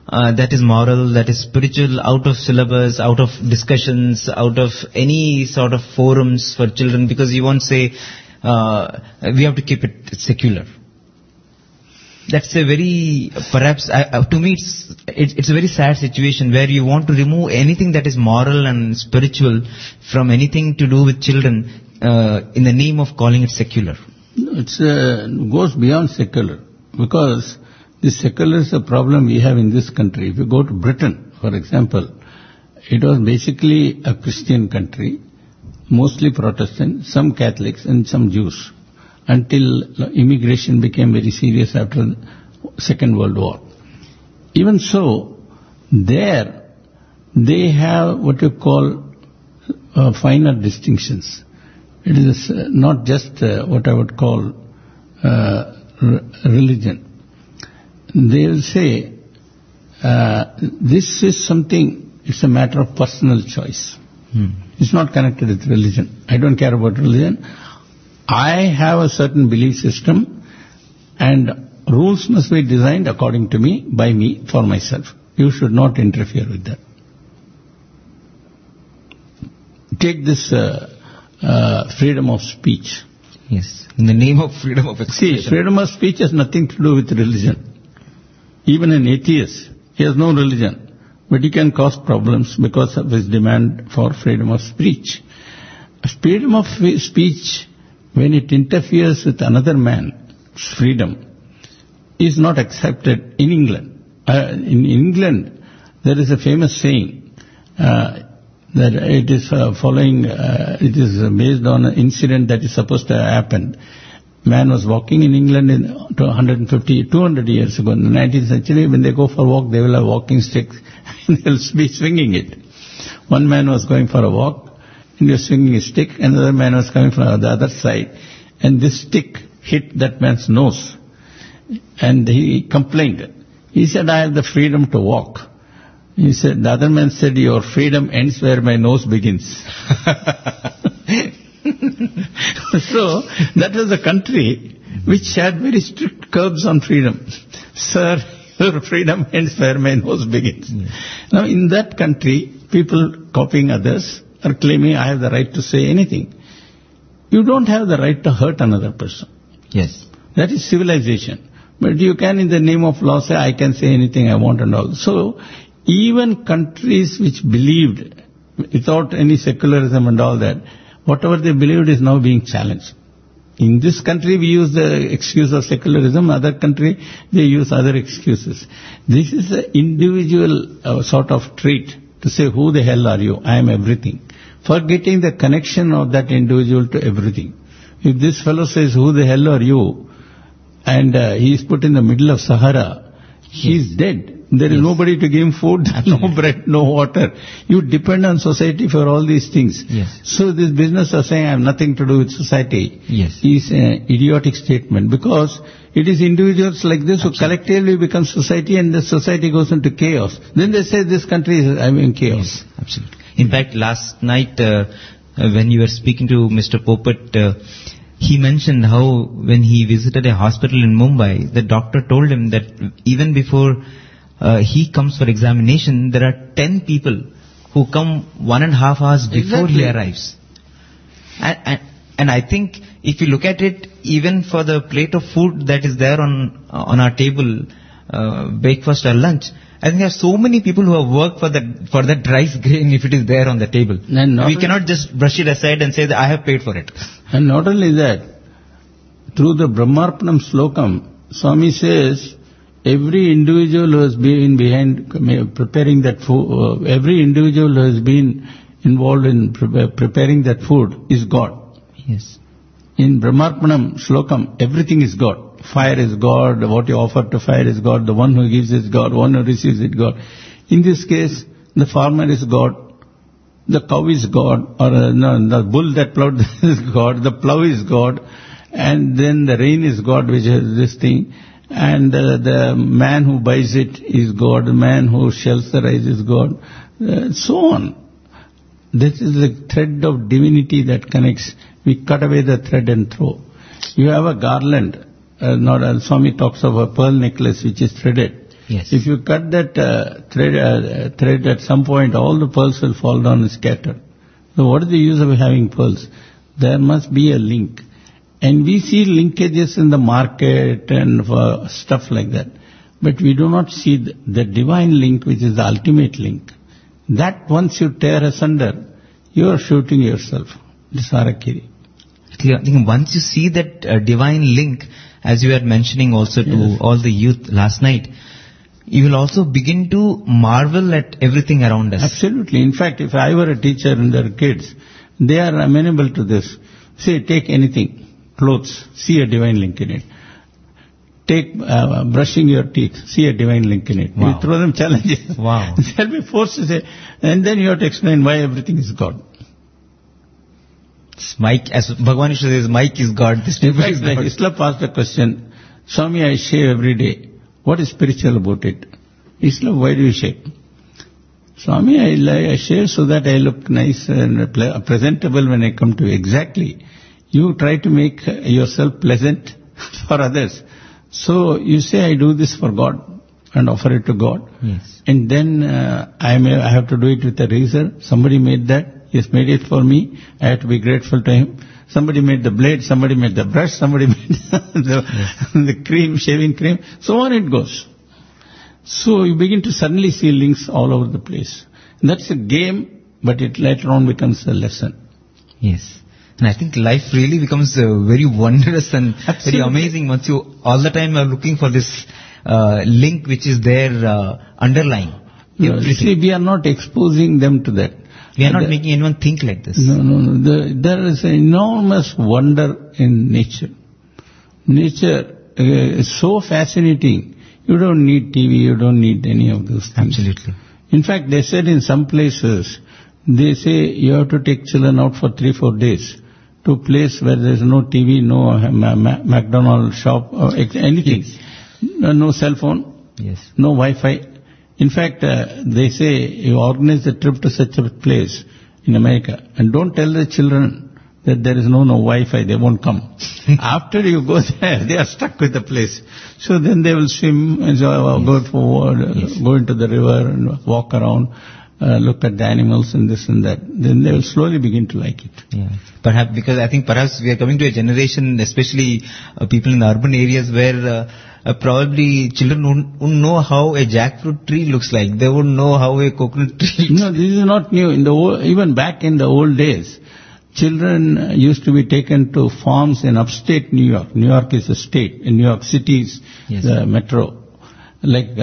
that is moral, that is spiritual, out of syllabus, out of discussions, out of any sort of forums for children, because you won't say, we have to keep it secular. That's a very, perhaps, to me it's a very sad situation where you want to remove anything that is moral and spiritual from anything to do with children in the name of calling it secular. It goes beyond secular, because the secular is a problem we have in this country. If you go to Britain, for example, it was basically a Christian country, mostly Protestant, some Catholics and some Jews, until immigration became very serious after the Second World War. Even so, there they have what you call finer distinctions. It is not just what I would call religion. They will say, this is something, it's a matter of personal choice. It's not connected with religion. I don't care about religion. I have a certain belief system, and rules must be designed according to me, by me, for myself. You should not interfere with that. Take this freedom of speech. Yes, in the name of freedom of expression. See, freedom of speech has nothing to do with religion. Even an atheist, he has no religion, but he can cause problems because of his demand for freedom of speech. Freedom of speech, when it interferes with another man's freedom, is not accepted in England. In England, there is a famous saying that it is it is based on an incident that is supposed to have happened. Man was walking in England 150, 200 years ago, in the 19th century. When they go for a walk, they will have walking sticks and they'll be swinging it. One man was going for a walk and he was swinging his stick. Another man was coming from the other side, and this stick hit that man's nose. And he complained. He said, I have the freedom to walk. He said, the other man said, your freedom ends where my nose begins. So, that was a country which had very strict curbs on freedom. Sir, your freedom ends where my nose begins. Now, in that country, people copying others are claiming, I have the right to say anything. You don't have the right to hurt another person. Yes. That is civilization. But you can, in the name of law, say, I can say anything I want and all. So, even countries which believed, without any secularism and all that, whatever they believed is now being challenged. In this country, we use the excuse of secularism. Other country, they use other excuses. This is an individual sort of trait to say, who the hell are you? I am everything. Forgetting the connection of that individual to everything. If this fellow says, who the hell are you? And he is put in the middle of Sahara, he is dead. There is nobody to give him food, no bread, no water. You depend on society for all these things. Yes. So this business of saying I have nothing to do with society is an idiotic statement, because it is individuals like this who collectively become society, and the society goes into chaos. Then they say this country is in chaos. Yes, absolutely. In fact, last night when you were speaking to Mr. Popat, he mentioned how when he visited a hospital in Mumbai, the doctor told him that even before he comes for examination, there are 10 people who come 1.5 hours before he arrives. And I think if you look at it, even for the plate of food that is there on our table, breakfast or lunch, I think there are so many people who have worked for that rice grain if it is there on the table. We cannot just brush it aside and say that I have paid for it. And not only that, through the Brahmarpanam Slokam, Swami says, every individual who has been behind preparing that food, every individual who has been involved in preparing that food is God. Yes. In Brahmarpanam Slokam, everything is God. Fire is God, what you offer to fire is God, the one who gives is God, one who receives is God. In this case, the farmer is God, the cow is God, or the bull that plowed is God, the plow is God, and then the rain is God, which is this thing. And the man who buys it is God, the man who shells the rice is God, so on. This is the thread of divinity that connects. We cut away the thread and throw. You have a garland, Swami talks of a pearl necklace which is threaded. Yes. If you cut that thread at some point, all the pearls will fall down and scatter. So what is the use of having pearls? There must be a link. And we see linkages in the market and for stuff like that. But we do not see the divine link, which is the ultimate link. That once you tear asunder, you are shooting yourself. This harakiri. I think once you see that divine link, as you were mentioning also to all the youth last night, you will also begin to marvel at everything around us. Absolutely. In fact, if I were a teacher and there are kids, they are amenable to this. Say, take anything, clothes, see a divine link in it. Take brushing your teeth, see a divine link in it. Wow. You throw them challenges. Wow. They'll be forced to say, and then you have to explain why everything is God. Mike, as Bhagavan Ishwar says, Mike is God. This In fact, is like God. Islam asked a question, Swami, I shave every day. What is spiritual about it? Islam, why do you shave? Swami, I shave so that I look nice and presentable when I come to you. Exactly. You try to make yourself pleasant for others. So you say, I do this for God and offer it to God. Yes. And then I have to do it with a razor. Somebody made that. He has made it for me. I have to be grateful to him. Somebody made the blade, somebody made the brush, somebody made the cream, shaving cream. So on it goes. So you begin to suddenly see links all over the place. And that's a game, but it later on becomes a lesson. Yes. And I think life really becomes very wondrous and very amazing once you all the time are looking for this link which is there underlying. You see, we are not exposing them to that. We are not making anyone think like this. No. There is an enormous wonder in nature. Nature is so fascinating. You don't need TV, you don't need any of those things. Absolutely. In fact, they said in some places, they say you have to take children out for 3-4 days to a place where there is no TV, no McDonald's shop or anything. Yes. No cell phone, Yes. no Wi-Fi. In fact, they say you organize a trip to such a place in America and don't tell the children that there is no Wi-Fi, they won't come. After you go there, they are stuck with the place. So then they will swim and go forward, go into the river and walk around, look at the animals and this and that. Then they will slowly begin to like it. Yeah. Perhaps we are coming to a generation, especially people in the urban areas where probably children wouldn't know how a jackfruit tree looks like. They wouldn't know how a coconut tree looks. No, this is not new. Even back in the old days, children used to be taken to farms in upstate New York. New York is a state. In New York City is the metro, like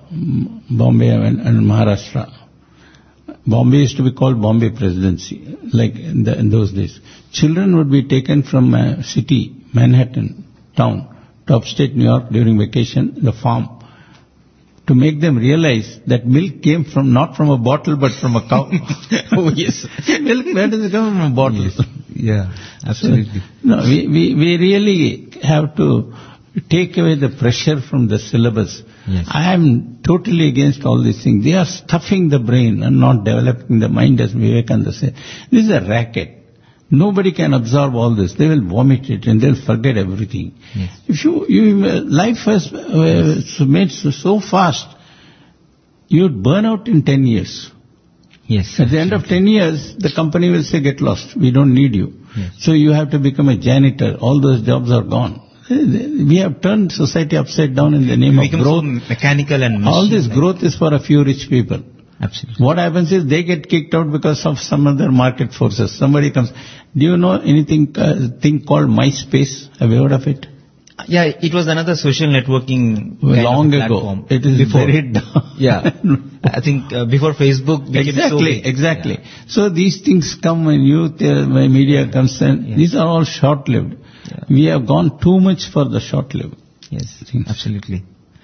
Bombay and Maharashtra. Bombay used to be called Bombay Presidency, like in those days. Children would be taken from a city, Manhattan town, to upstate New York during vacation, the farm, to make them realize that milk came from not from a bottle but from a cow. Oh yes. Milk, where does it come from? A bottle. Yes. Yeah, absolutely. So, we really have to take away the pressure from the syllabus. Yes. I am totally against all these things. They are stuffing the brain and not developing the mind, as Vivekananda said. This is a racket. Nobody can absorb all this. They will vomit it and they'll forget everything. Yes. If life has made so fast, you'd burn out in 10 years. Yes. At the end of 10 years, the company will say, get lost. We don't need you. Yes. So you have to become a janitor. All those jobs are gone. We have turned society upside down in the name of growth. So mechanical and all this growth is for a few rich people. Absolutely. What happens is they get kicked out because of some other market forces. Somebody comes. Do you know anything, thing called MySpace? Have you heard of it? Yeah, it was another social networking long kind of ago. platform. It is buried down. Yeah. I think before Facebook became so big. Exactly. Yeah. So these things come when youth, when media comes in. Yeah. These are all short-lived. Yeah. We have gone too much for the short-lived. Yes, absolutely.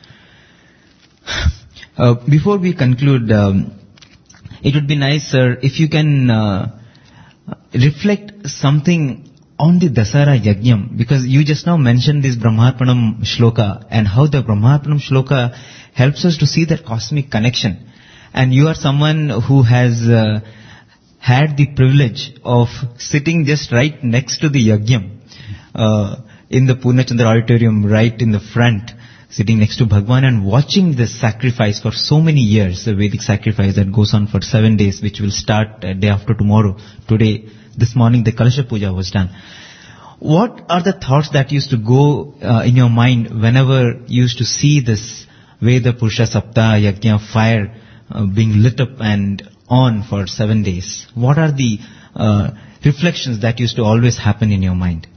Before we conclude, it would be nice, sir, if you can reflect something on the Dasara Yajnam, because you just now mentioned this Brahmarpanam Shloka and how the Brahmarpanam Shloka helps us to see that cosmic connection. And you are someone who has had the privilege of sitting just right next to the Yajnam in the Purnachandra auditorium, right in the front. sitting next to Bhagwan and watching this sacrifice for so many years, the Vedic sacrifice that goes on for 7 days, which will start day after tomorrow. Today, this morning, the Kalasha Puja was done. What are the thoughts that used to go in your mind whenever you used to see this Veda Purusha Sapta Yajna fire being lit up and on for 7 days? What are the reflections that used to always happen in your mind?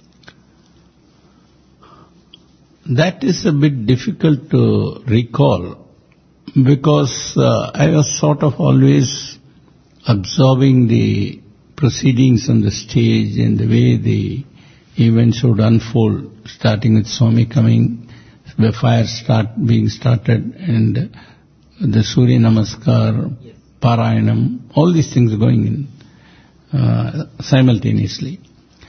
That is a bit difficult to recall because I was sort of always observing the proceedings on the stage and the way the events would unfold, starting with Swami coming, the fire being started, and the Surya Namaskar, Parayanam, all these things going in simultaneously.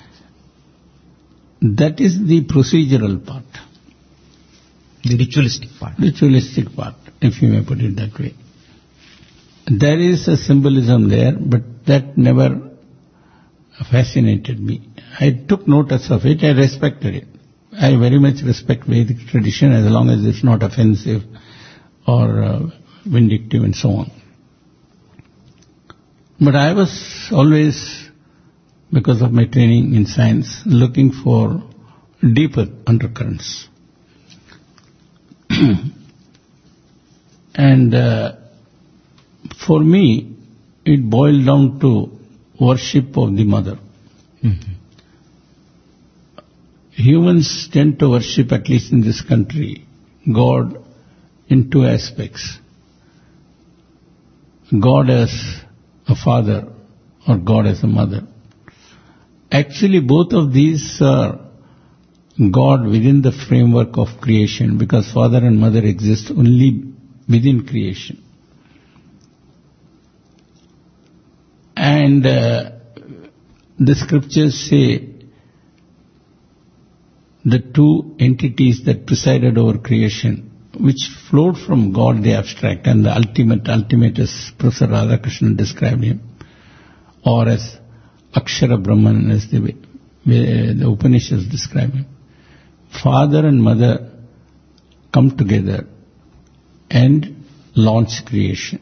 That is the procedural part. The ritualistic part. Ritualistic part, if you may put it that way. There is a symbolism there, but that never fascinated me. I took notice of it, I respected it. I very much respect Vedic tradition as long as it's not offensive or vindictive and so on. But I was always, because of my training in science, looking for deeper undercurrents. And for me, it boiled down to worship of the mother. Mm-hmm. Humans tend to worship, at least in this country, God in two aspects. God as a father or God as a mother. Actually, both of these are God within the framework of creation, because father and mother exist only within creation. And the scriptures say the two entities that presided over creation, which flowed from God, the abstract, and the ultimate as Professor Radhakrishnan described him, or as Akshara Brahman as the Upanishads describe him. Father and mother come together and launch creation.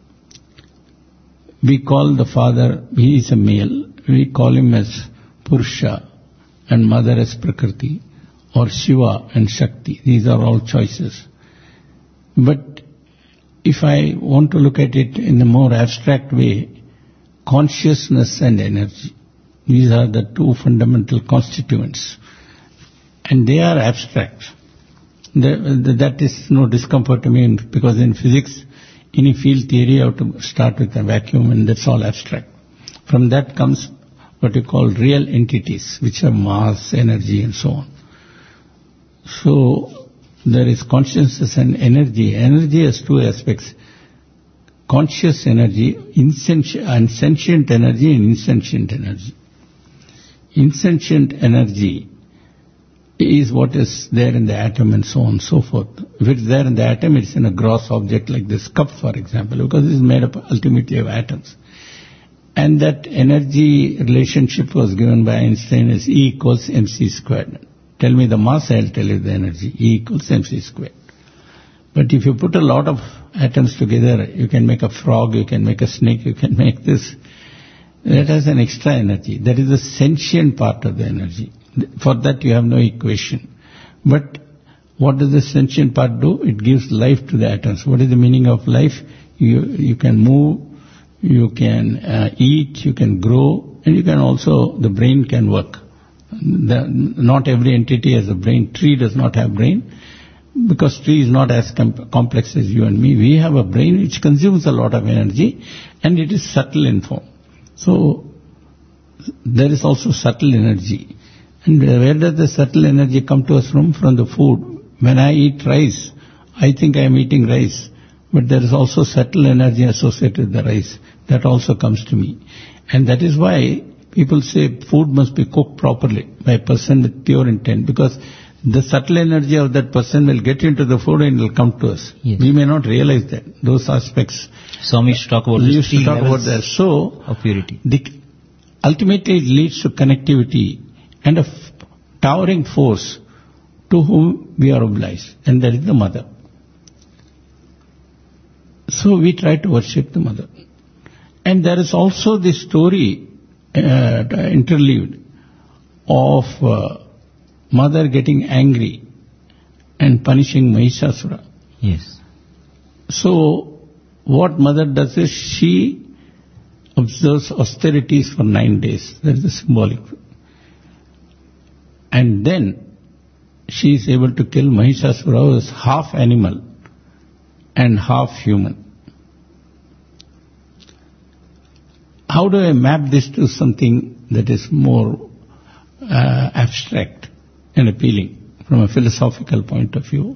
We call the father, he is a male, we call him as Purusha, and mother as Prakriti, or Shiva and Shakti. These are all choices. But if I want to look at it in a more abstract way, consciousness and energy, these are the two fundamental constituents. And they are abstract. That is no discomfort to me, because in physics, any field theory, you have to start with a vacuum, and that's all abstract. From that comes what you call real entities, which have mass, energy, and so on. So there is consciousness and energy. Energy has two aspects: conscious energy, and sentient energy, and insentient energy. Insentient energy is what is there in the atom and so on and so forth. If it's there in the atom, it's in a gross object like this cup, for example, because it's made up ultimately of atoms. And that energy relationship was given by Einstein as E equals mc squared. Tell me the mass, I'll tell you the energy. E equals mc squared. But if you put a lot of atoms together, you can make a frog, you can make a snake, you can make this. That has an extra energy. That is the sentient part of the energy. For that you have no equation. But what does the sentient part do? It gives life to the atoms. What is the meaning of life? You can move, you can eat, you can grow, and you can also, the brain can work. Not every entity has a brain. Tree does not have brain, because tree is not as complex as you and me. We have a brain which consumes a lot of energy, and it is subtle in form. So there is also subtle energy. And where does the subtle energy come to us from? From the food. When I eat rice, I think I am eating rice, but there is also subtle energy associated with the rice. That also comes to me. And that is why people say food must be cooked properly by a person with pure intent, because the subtle energy of that person will get into the food and will come to us. Yes. We may not realize that, those aspects. Swami used to talk about that. So, of purity. Ultimately it leads to connectivity and a towering force to whom we are obliged, and that is the mother. So we try to worship the mother. And there is also the story interleaved of mother getting angry and punishing Mahishasura. Yes. So what mother does is she observes austerities for 9 days. That is the symbolic. And then she is able to kill Mahishasura, who is half animal and half human. How do I map this to something that is more abstract and appealing from a philosophical point of view?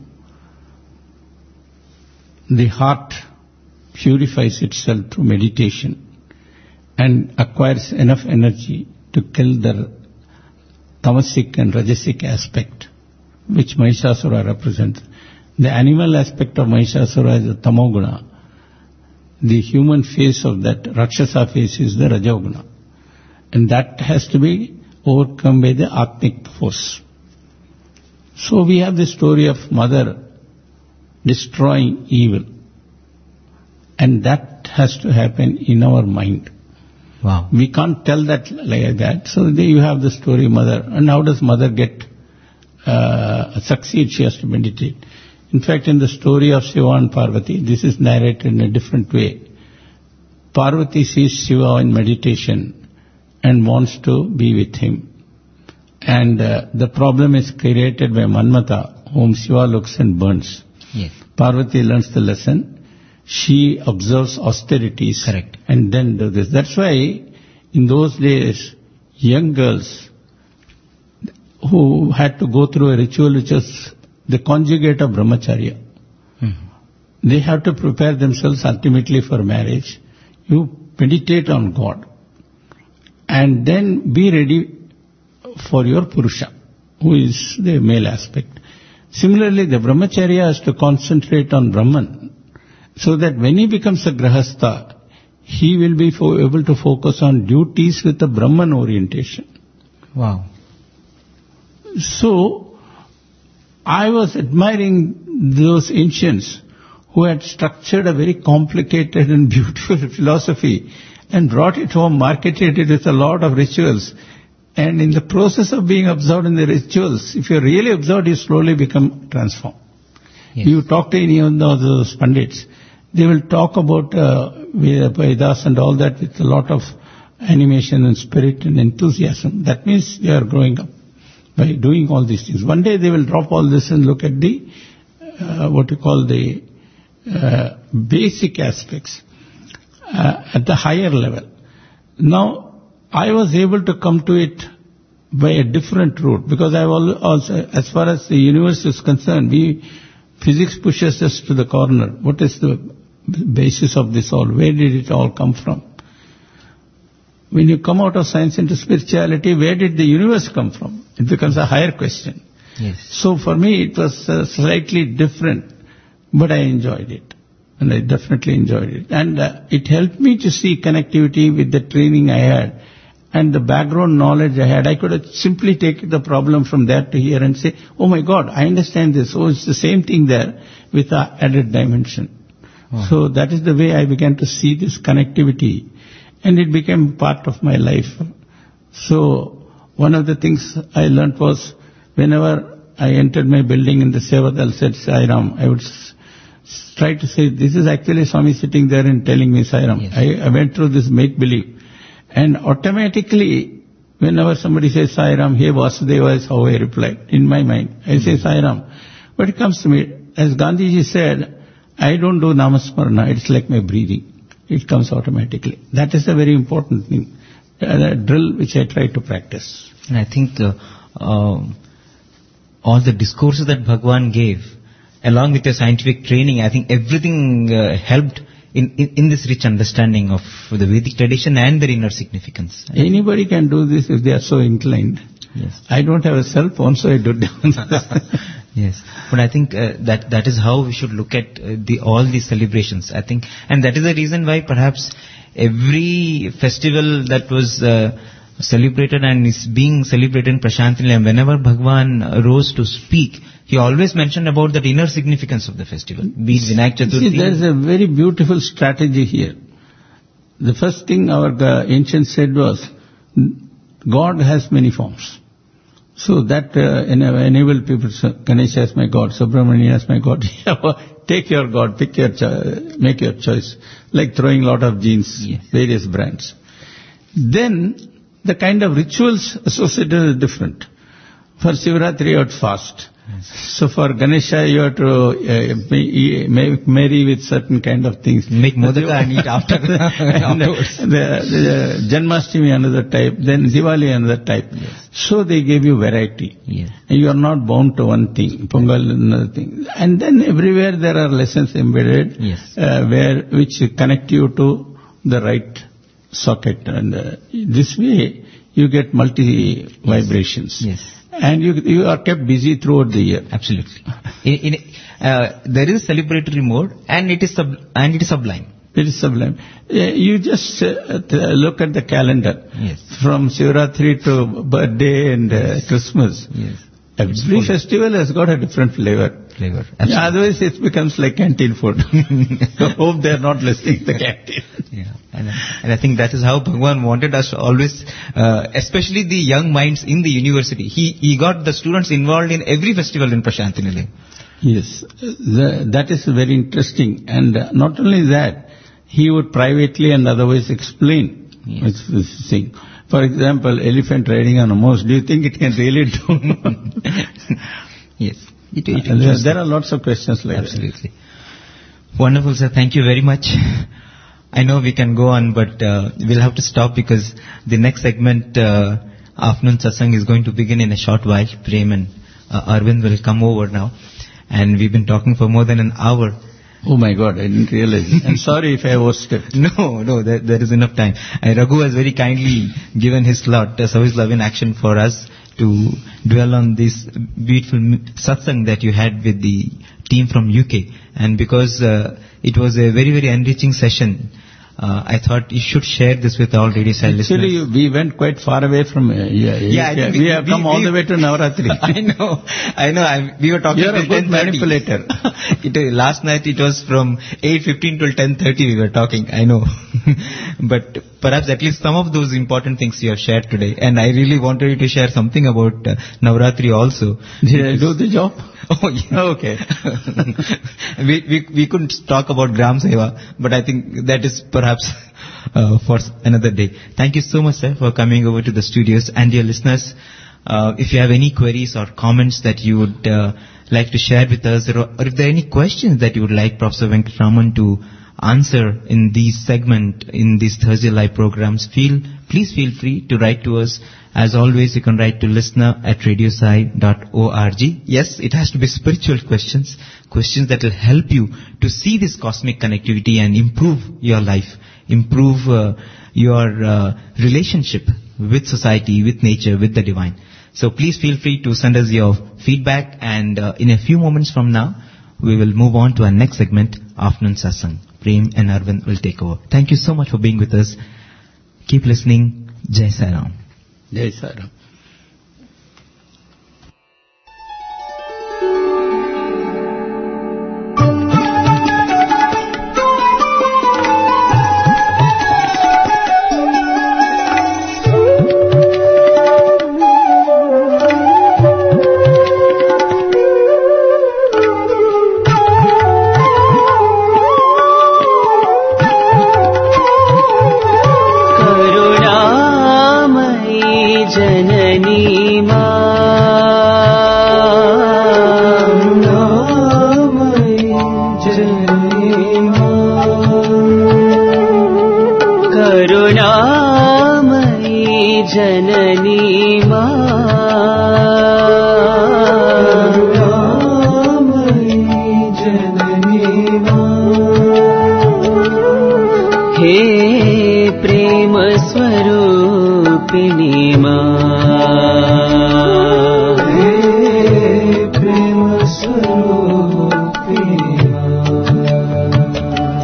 The heart purifies itself through meditation and acquires enough energy to kill the tamasic and rajasic aspect, which Mahishasura represents. The animal aspect of Mahishasura is the tamoguna. The human face of that Rakshasa face is the Rajoguna. And that has to be overcome by the Atmic force. So we have the story of mother destroying evil. And that has to happen in our mind. Wow. We can't tell that like that. So there you have the story of mother. And how does mother get succeed? She has to meditate. In fact, in the story of Shiva and Parvati, this is narrated in a different way. Parvati sees Shiva in meditation and wants to be with him. And the problem is created by Manmata, whom Shiva looks and burns. Yes. Parvati learns the lesson. She observes austerities. Correct. And then do this. That's why in those days, young girls who had to go through a ritual which was the conjugate of brahmacharya. Mm-hmm. They have to prepare themselves ultimately for marriage. You meditate on God and then be ready for your Purusha, who is the male aspect. Similarly, the brahmacharya has to concentrate on Brahman so that when he becomes a grahastha, he will be able to focus on duties with a Brahman orientation. Wow. So, I was admiring those ancients who had structured a very complicated and beautiful philosophy and brought it home, marketed it with a lot of rituals. And in the process of being absorbed in the rituals, if you're really absorbed, you slowly become transformed. Yes. You talk to any of those pandits, they will talk about Vedas and all that with a lot of animation and spirit and enthusiasm. That means you are growing up by doing all these things. One day they will drop all this and look at the, what you call the basic aspects at the higher level. Now, I was able to come to it by a different route because I also, as far as the universe is concerned, physics pushes us to the corner. What is the basis of this all? Where did it all come from? When you come out of science into spirituality, where did the universe come from? It becomes a higher question. Yes. So for me, it was slightly different, but I enjoyed it. And I definitely enjoyed it. And it helped me to see connectivity with the training I had and the background knowledge I had. I could have simply taken the problem from there to here and say, oh my God, I understand this. Oh, it's the same thing there with an added dimension. Oh. So that is the way I began to see this connectivity. And it became part of my life. So one of the things I learnt was whenever I entered my building in the Sevadal said Sai Ram, I would try to say, this is actually Swami sitting there and telling me Sai Ram. Yes. I went through this make-believe. And automatically, whenever somebody says Sai Ram, hey Vasudeva is how I reply. In my mind, I say Sai Ram. But it comes to me, as Gandhiji said, I don't do Namasmarana, it's like my breathing. It comes automatically. That is a very important thing, a drill which I try to practice. And I think all the discourses that Bhagwan gave, along with your scientific training, I think everything helped in this rich understanding of the Vedic tradition and their inner significance. Anybody can do this if they are so inclined. Yes. I don't have a cell phone, so I do it. Yes, but I think that is how we should look at all these celebrations. I think, and that is the reason why perhaps every festival that was celebrated and is being celebrated in Prasanthi Nilayam. Whenever Bhagwan rose to speak, he always mentioned about the inner significance of the festival. Be it Vinayak Chaturthi. See, there is a very beautiful strategy here. The first thing our ancients said was, God has many forms. So that enabled people to say, Ganesha is my God, Subramanian is my God. Take your God, pick your make your choice. Like throwing a lot of jeans, Yes. various brands. Then, the kind of rituals associated is different. For Shivratri, you have to fast. So for Ganesha, you have to make merry with certain kind of things. Make modaka and eat after. Afterwards. The Janmashtami another type, then Diwali another type. Yes. So they gave you variety. Yes. And you are not bound to one thing, Pongal another thing. And then everywhere there are lessons embedded, Yes. which connect you to the right socket. And this way you get multi vibrations. Yes. And you are kept busy throughout the year. Absolutely. There is celebratory mode and it is sublime. It is sublime. You just look at the calendar. Yes. From Shivratri to birthday and Christmas. Yes. Every festival has got a different flavor. Flavor. Yeah, otherwise it becomes like canteen food. I hope they are not listening to the canteen. Yeah. And I think that is how Bhagwan wanted us to always, especially the young minds in the university. He got the students involved in every festival in Prasanthi Nilayam. Yes, that is very interesting. And not only that, he would privately and otherwise explain this thing. For example, elephant riding on a mouse, do you think it can really do? Yes. There are lots of questions like Absolutely. Wonderful, sir. Thank you very much. I know we can go on, but we'll have to stop because the next segment, afternoon satsang, is going to begin in a short while. Prem and Arvind will come over now. And we've been talking for more than an hour. Oh my God, I didn't realize. I'm sorry if I overstepped. No, there is enough time. Raghu has very kindly given his slot, Service Love in Action, for us to dwell on this beautiful satsang that you had with the team from UK. And because it was a very, very enriching session, I thought you should share this with all Radio Sai listeners. Actually, we went quite far away from we have come all the way to Navaratri. I know. We were talking You're a good manipulator. Last night it was from 8:15 till 10:30 we were talking. I know. But perhaps at least some of those important things you have shared today. And I really wanted you to share something about Navaratri also. Did I do the job? Oh, yeah. Okay. we couldn't talk about Gram Seva, but I think that is perhaps for another day. Thank you so much, sir, for coming over to the studios. And dear listeners, if you have any queries or comments that you would like to share with us, or if there are any questions that you would like Professor Venkataraman to answer in this segment, in these Thursday live programs, please feel free to write to us. As always, you can write to listener@radiosai.org. Yes, it has to be spiritual questions that will help you to see this cosmic connectivity and improve your life, improve your relationship with society, with nature, with the divine. So please feel free to send us your feedback, and in a few moments from now, we will move on to our next segment, Afternoon Satsang. Prem and Arvind will take over. Thank you so much for being with us. Keep listening. Jai Sai Ram. Jai Sai Ram.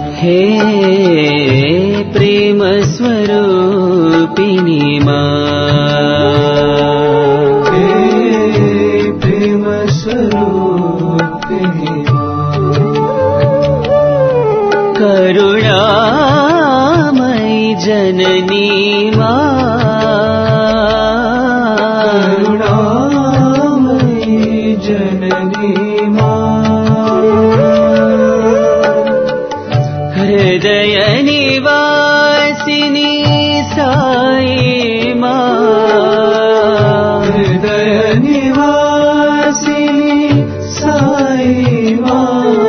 प्रेम स्वरूपिणी मां మా కరుణామయీ జననీ మా హృదయ నివాసిని సాయి మా హృదయ నివాసిని సాయి మా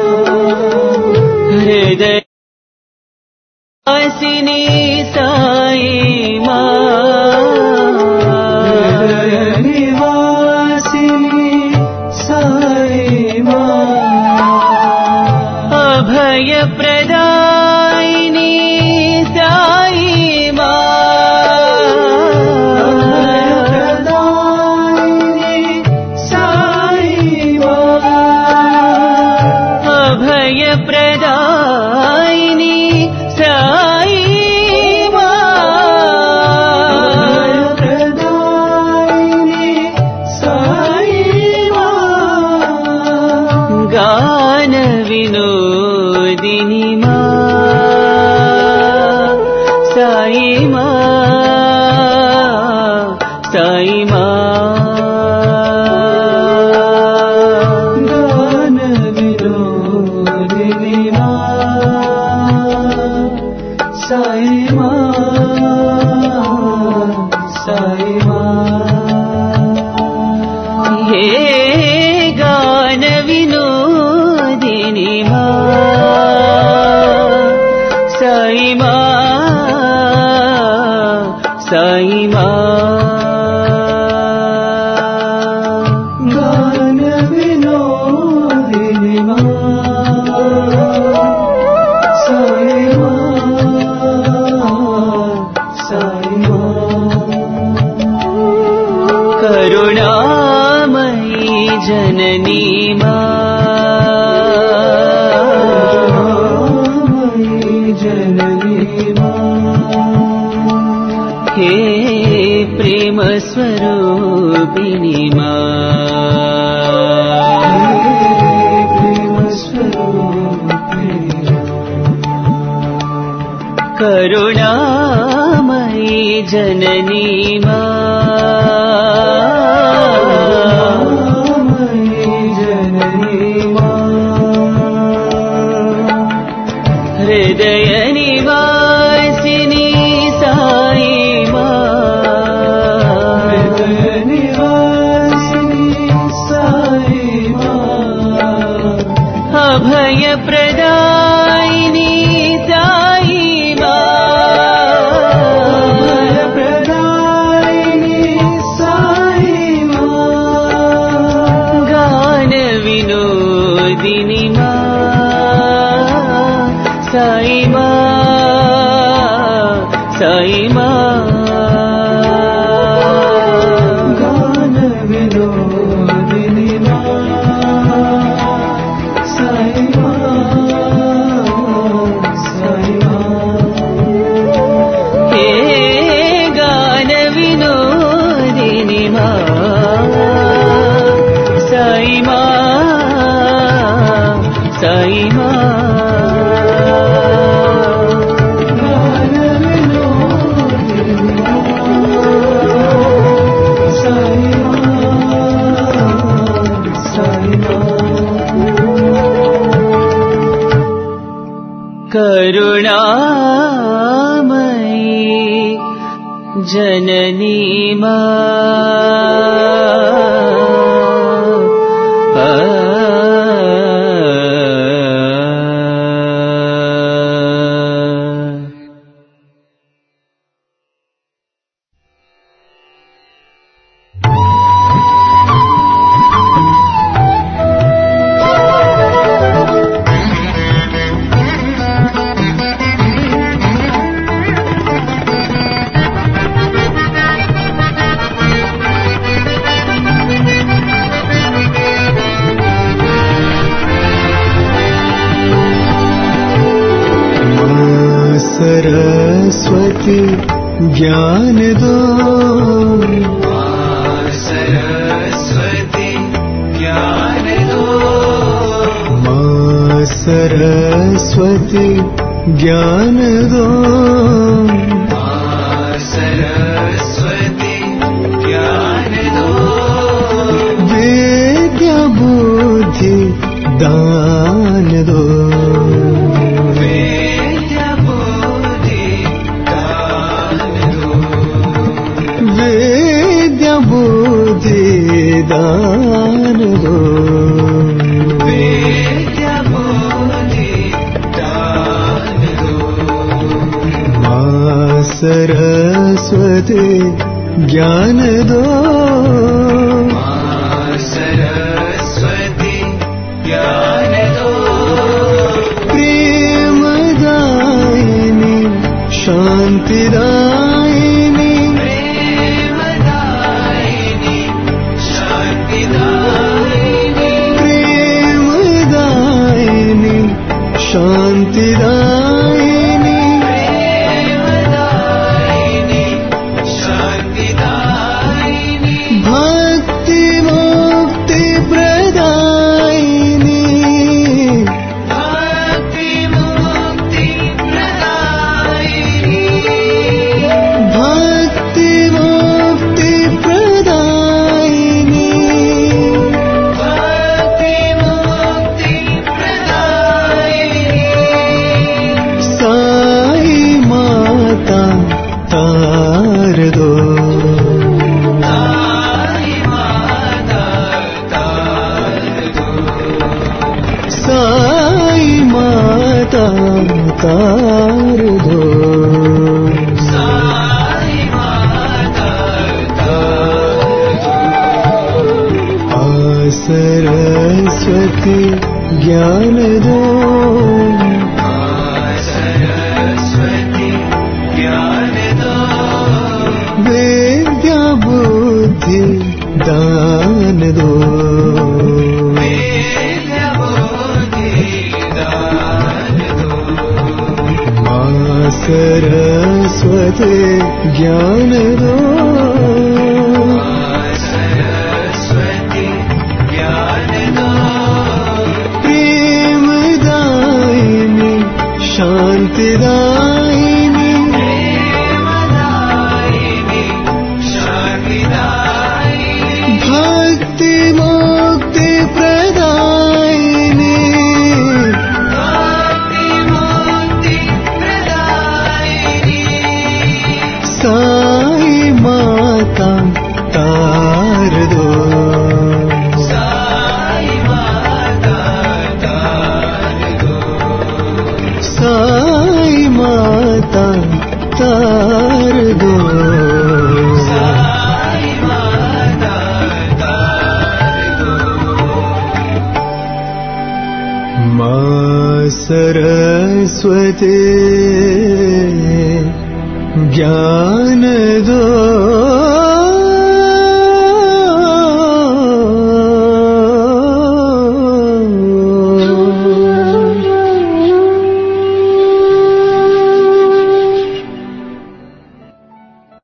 హృదయ నివాసిని సాయి మా హృదయ నివాసిని సాయి మా అభయ ప్రదాయిని సాయి మా అభయ ప్రదాయిని సాయి మా గాన వినోదిని మా సాయి మా సాయి మా గాన వినోదిని మా సాయి మా సాయి మా హే గాన వినోదిని మా సాయి మా సాయి మా గాన వినోదిని మా సాయి మా సాయి మా కరుణామయీ జననీ మా జననీ మా హే ప్రేమ స్వరూపిణి మా ప్రేమ స్వరూపిణి కరుణామయీ జననీ మా జననీ మా హృదయ నివాసిని సాయి మా హృదయ నివాసిని సాయి మా అభయ ప్రదాయిని సాయి మా అభయ ప్రదాయిని సాయి మా గాన వినోదిని మా సాయి మా సాయి మా గాన వినోదిని మా సాయి మా సాయి మా హే గాన వినోదిని మా సాయి మా సాయి మా కరుణామయీ జననీ మా सरस्वती ज्ञान दो सरस्वती ज्ञान दो माँ सरस्वती ज्ञान दो दान दो विद्या बुद्धि दान दो माँ सरस्वती ज्ञान दो माँ सरस्वती ज्ञान दो प्रेमदायिनी शान्तिदायिनी प्रेमदायिनी शान्तिदायिनी प्रेमदायिनी शान्तिदायिनी प्रेमदायिनी शान्तिदायिनी भक्ति मुक्ति प्रदायिनी भक्ति मुक्ति प्रदायिनी भक्ति मुक्ति प्रदायिनी भक्ति मुक्ति प्रदायिनी साई माता तार दो साई माता तार दो साई माता तार दो साई माता तार दो सरस्वती ज्ञान दो सरस्वती ज्ञान दो विद्या बुद्धि दान दो विद्या बुद्धि दान दो माँ सरस्वती ज्ञान दो सरस्वती ज्ञान दो प्रेमदायिनी शान्तिदायिनी प्रेमदायिनी शान्तिदायिनी भक्ति मुक्ति प्रदायिनी भक्ति मुक्ति प्रदायिनी साई माता तार दो साई माता तार दो साई माता तार दो साई माता तार दो माँ सरस्वती ज्ञान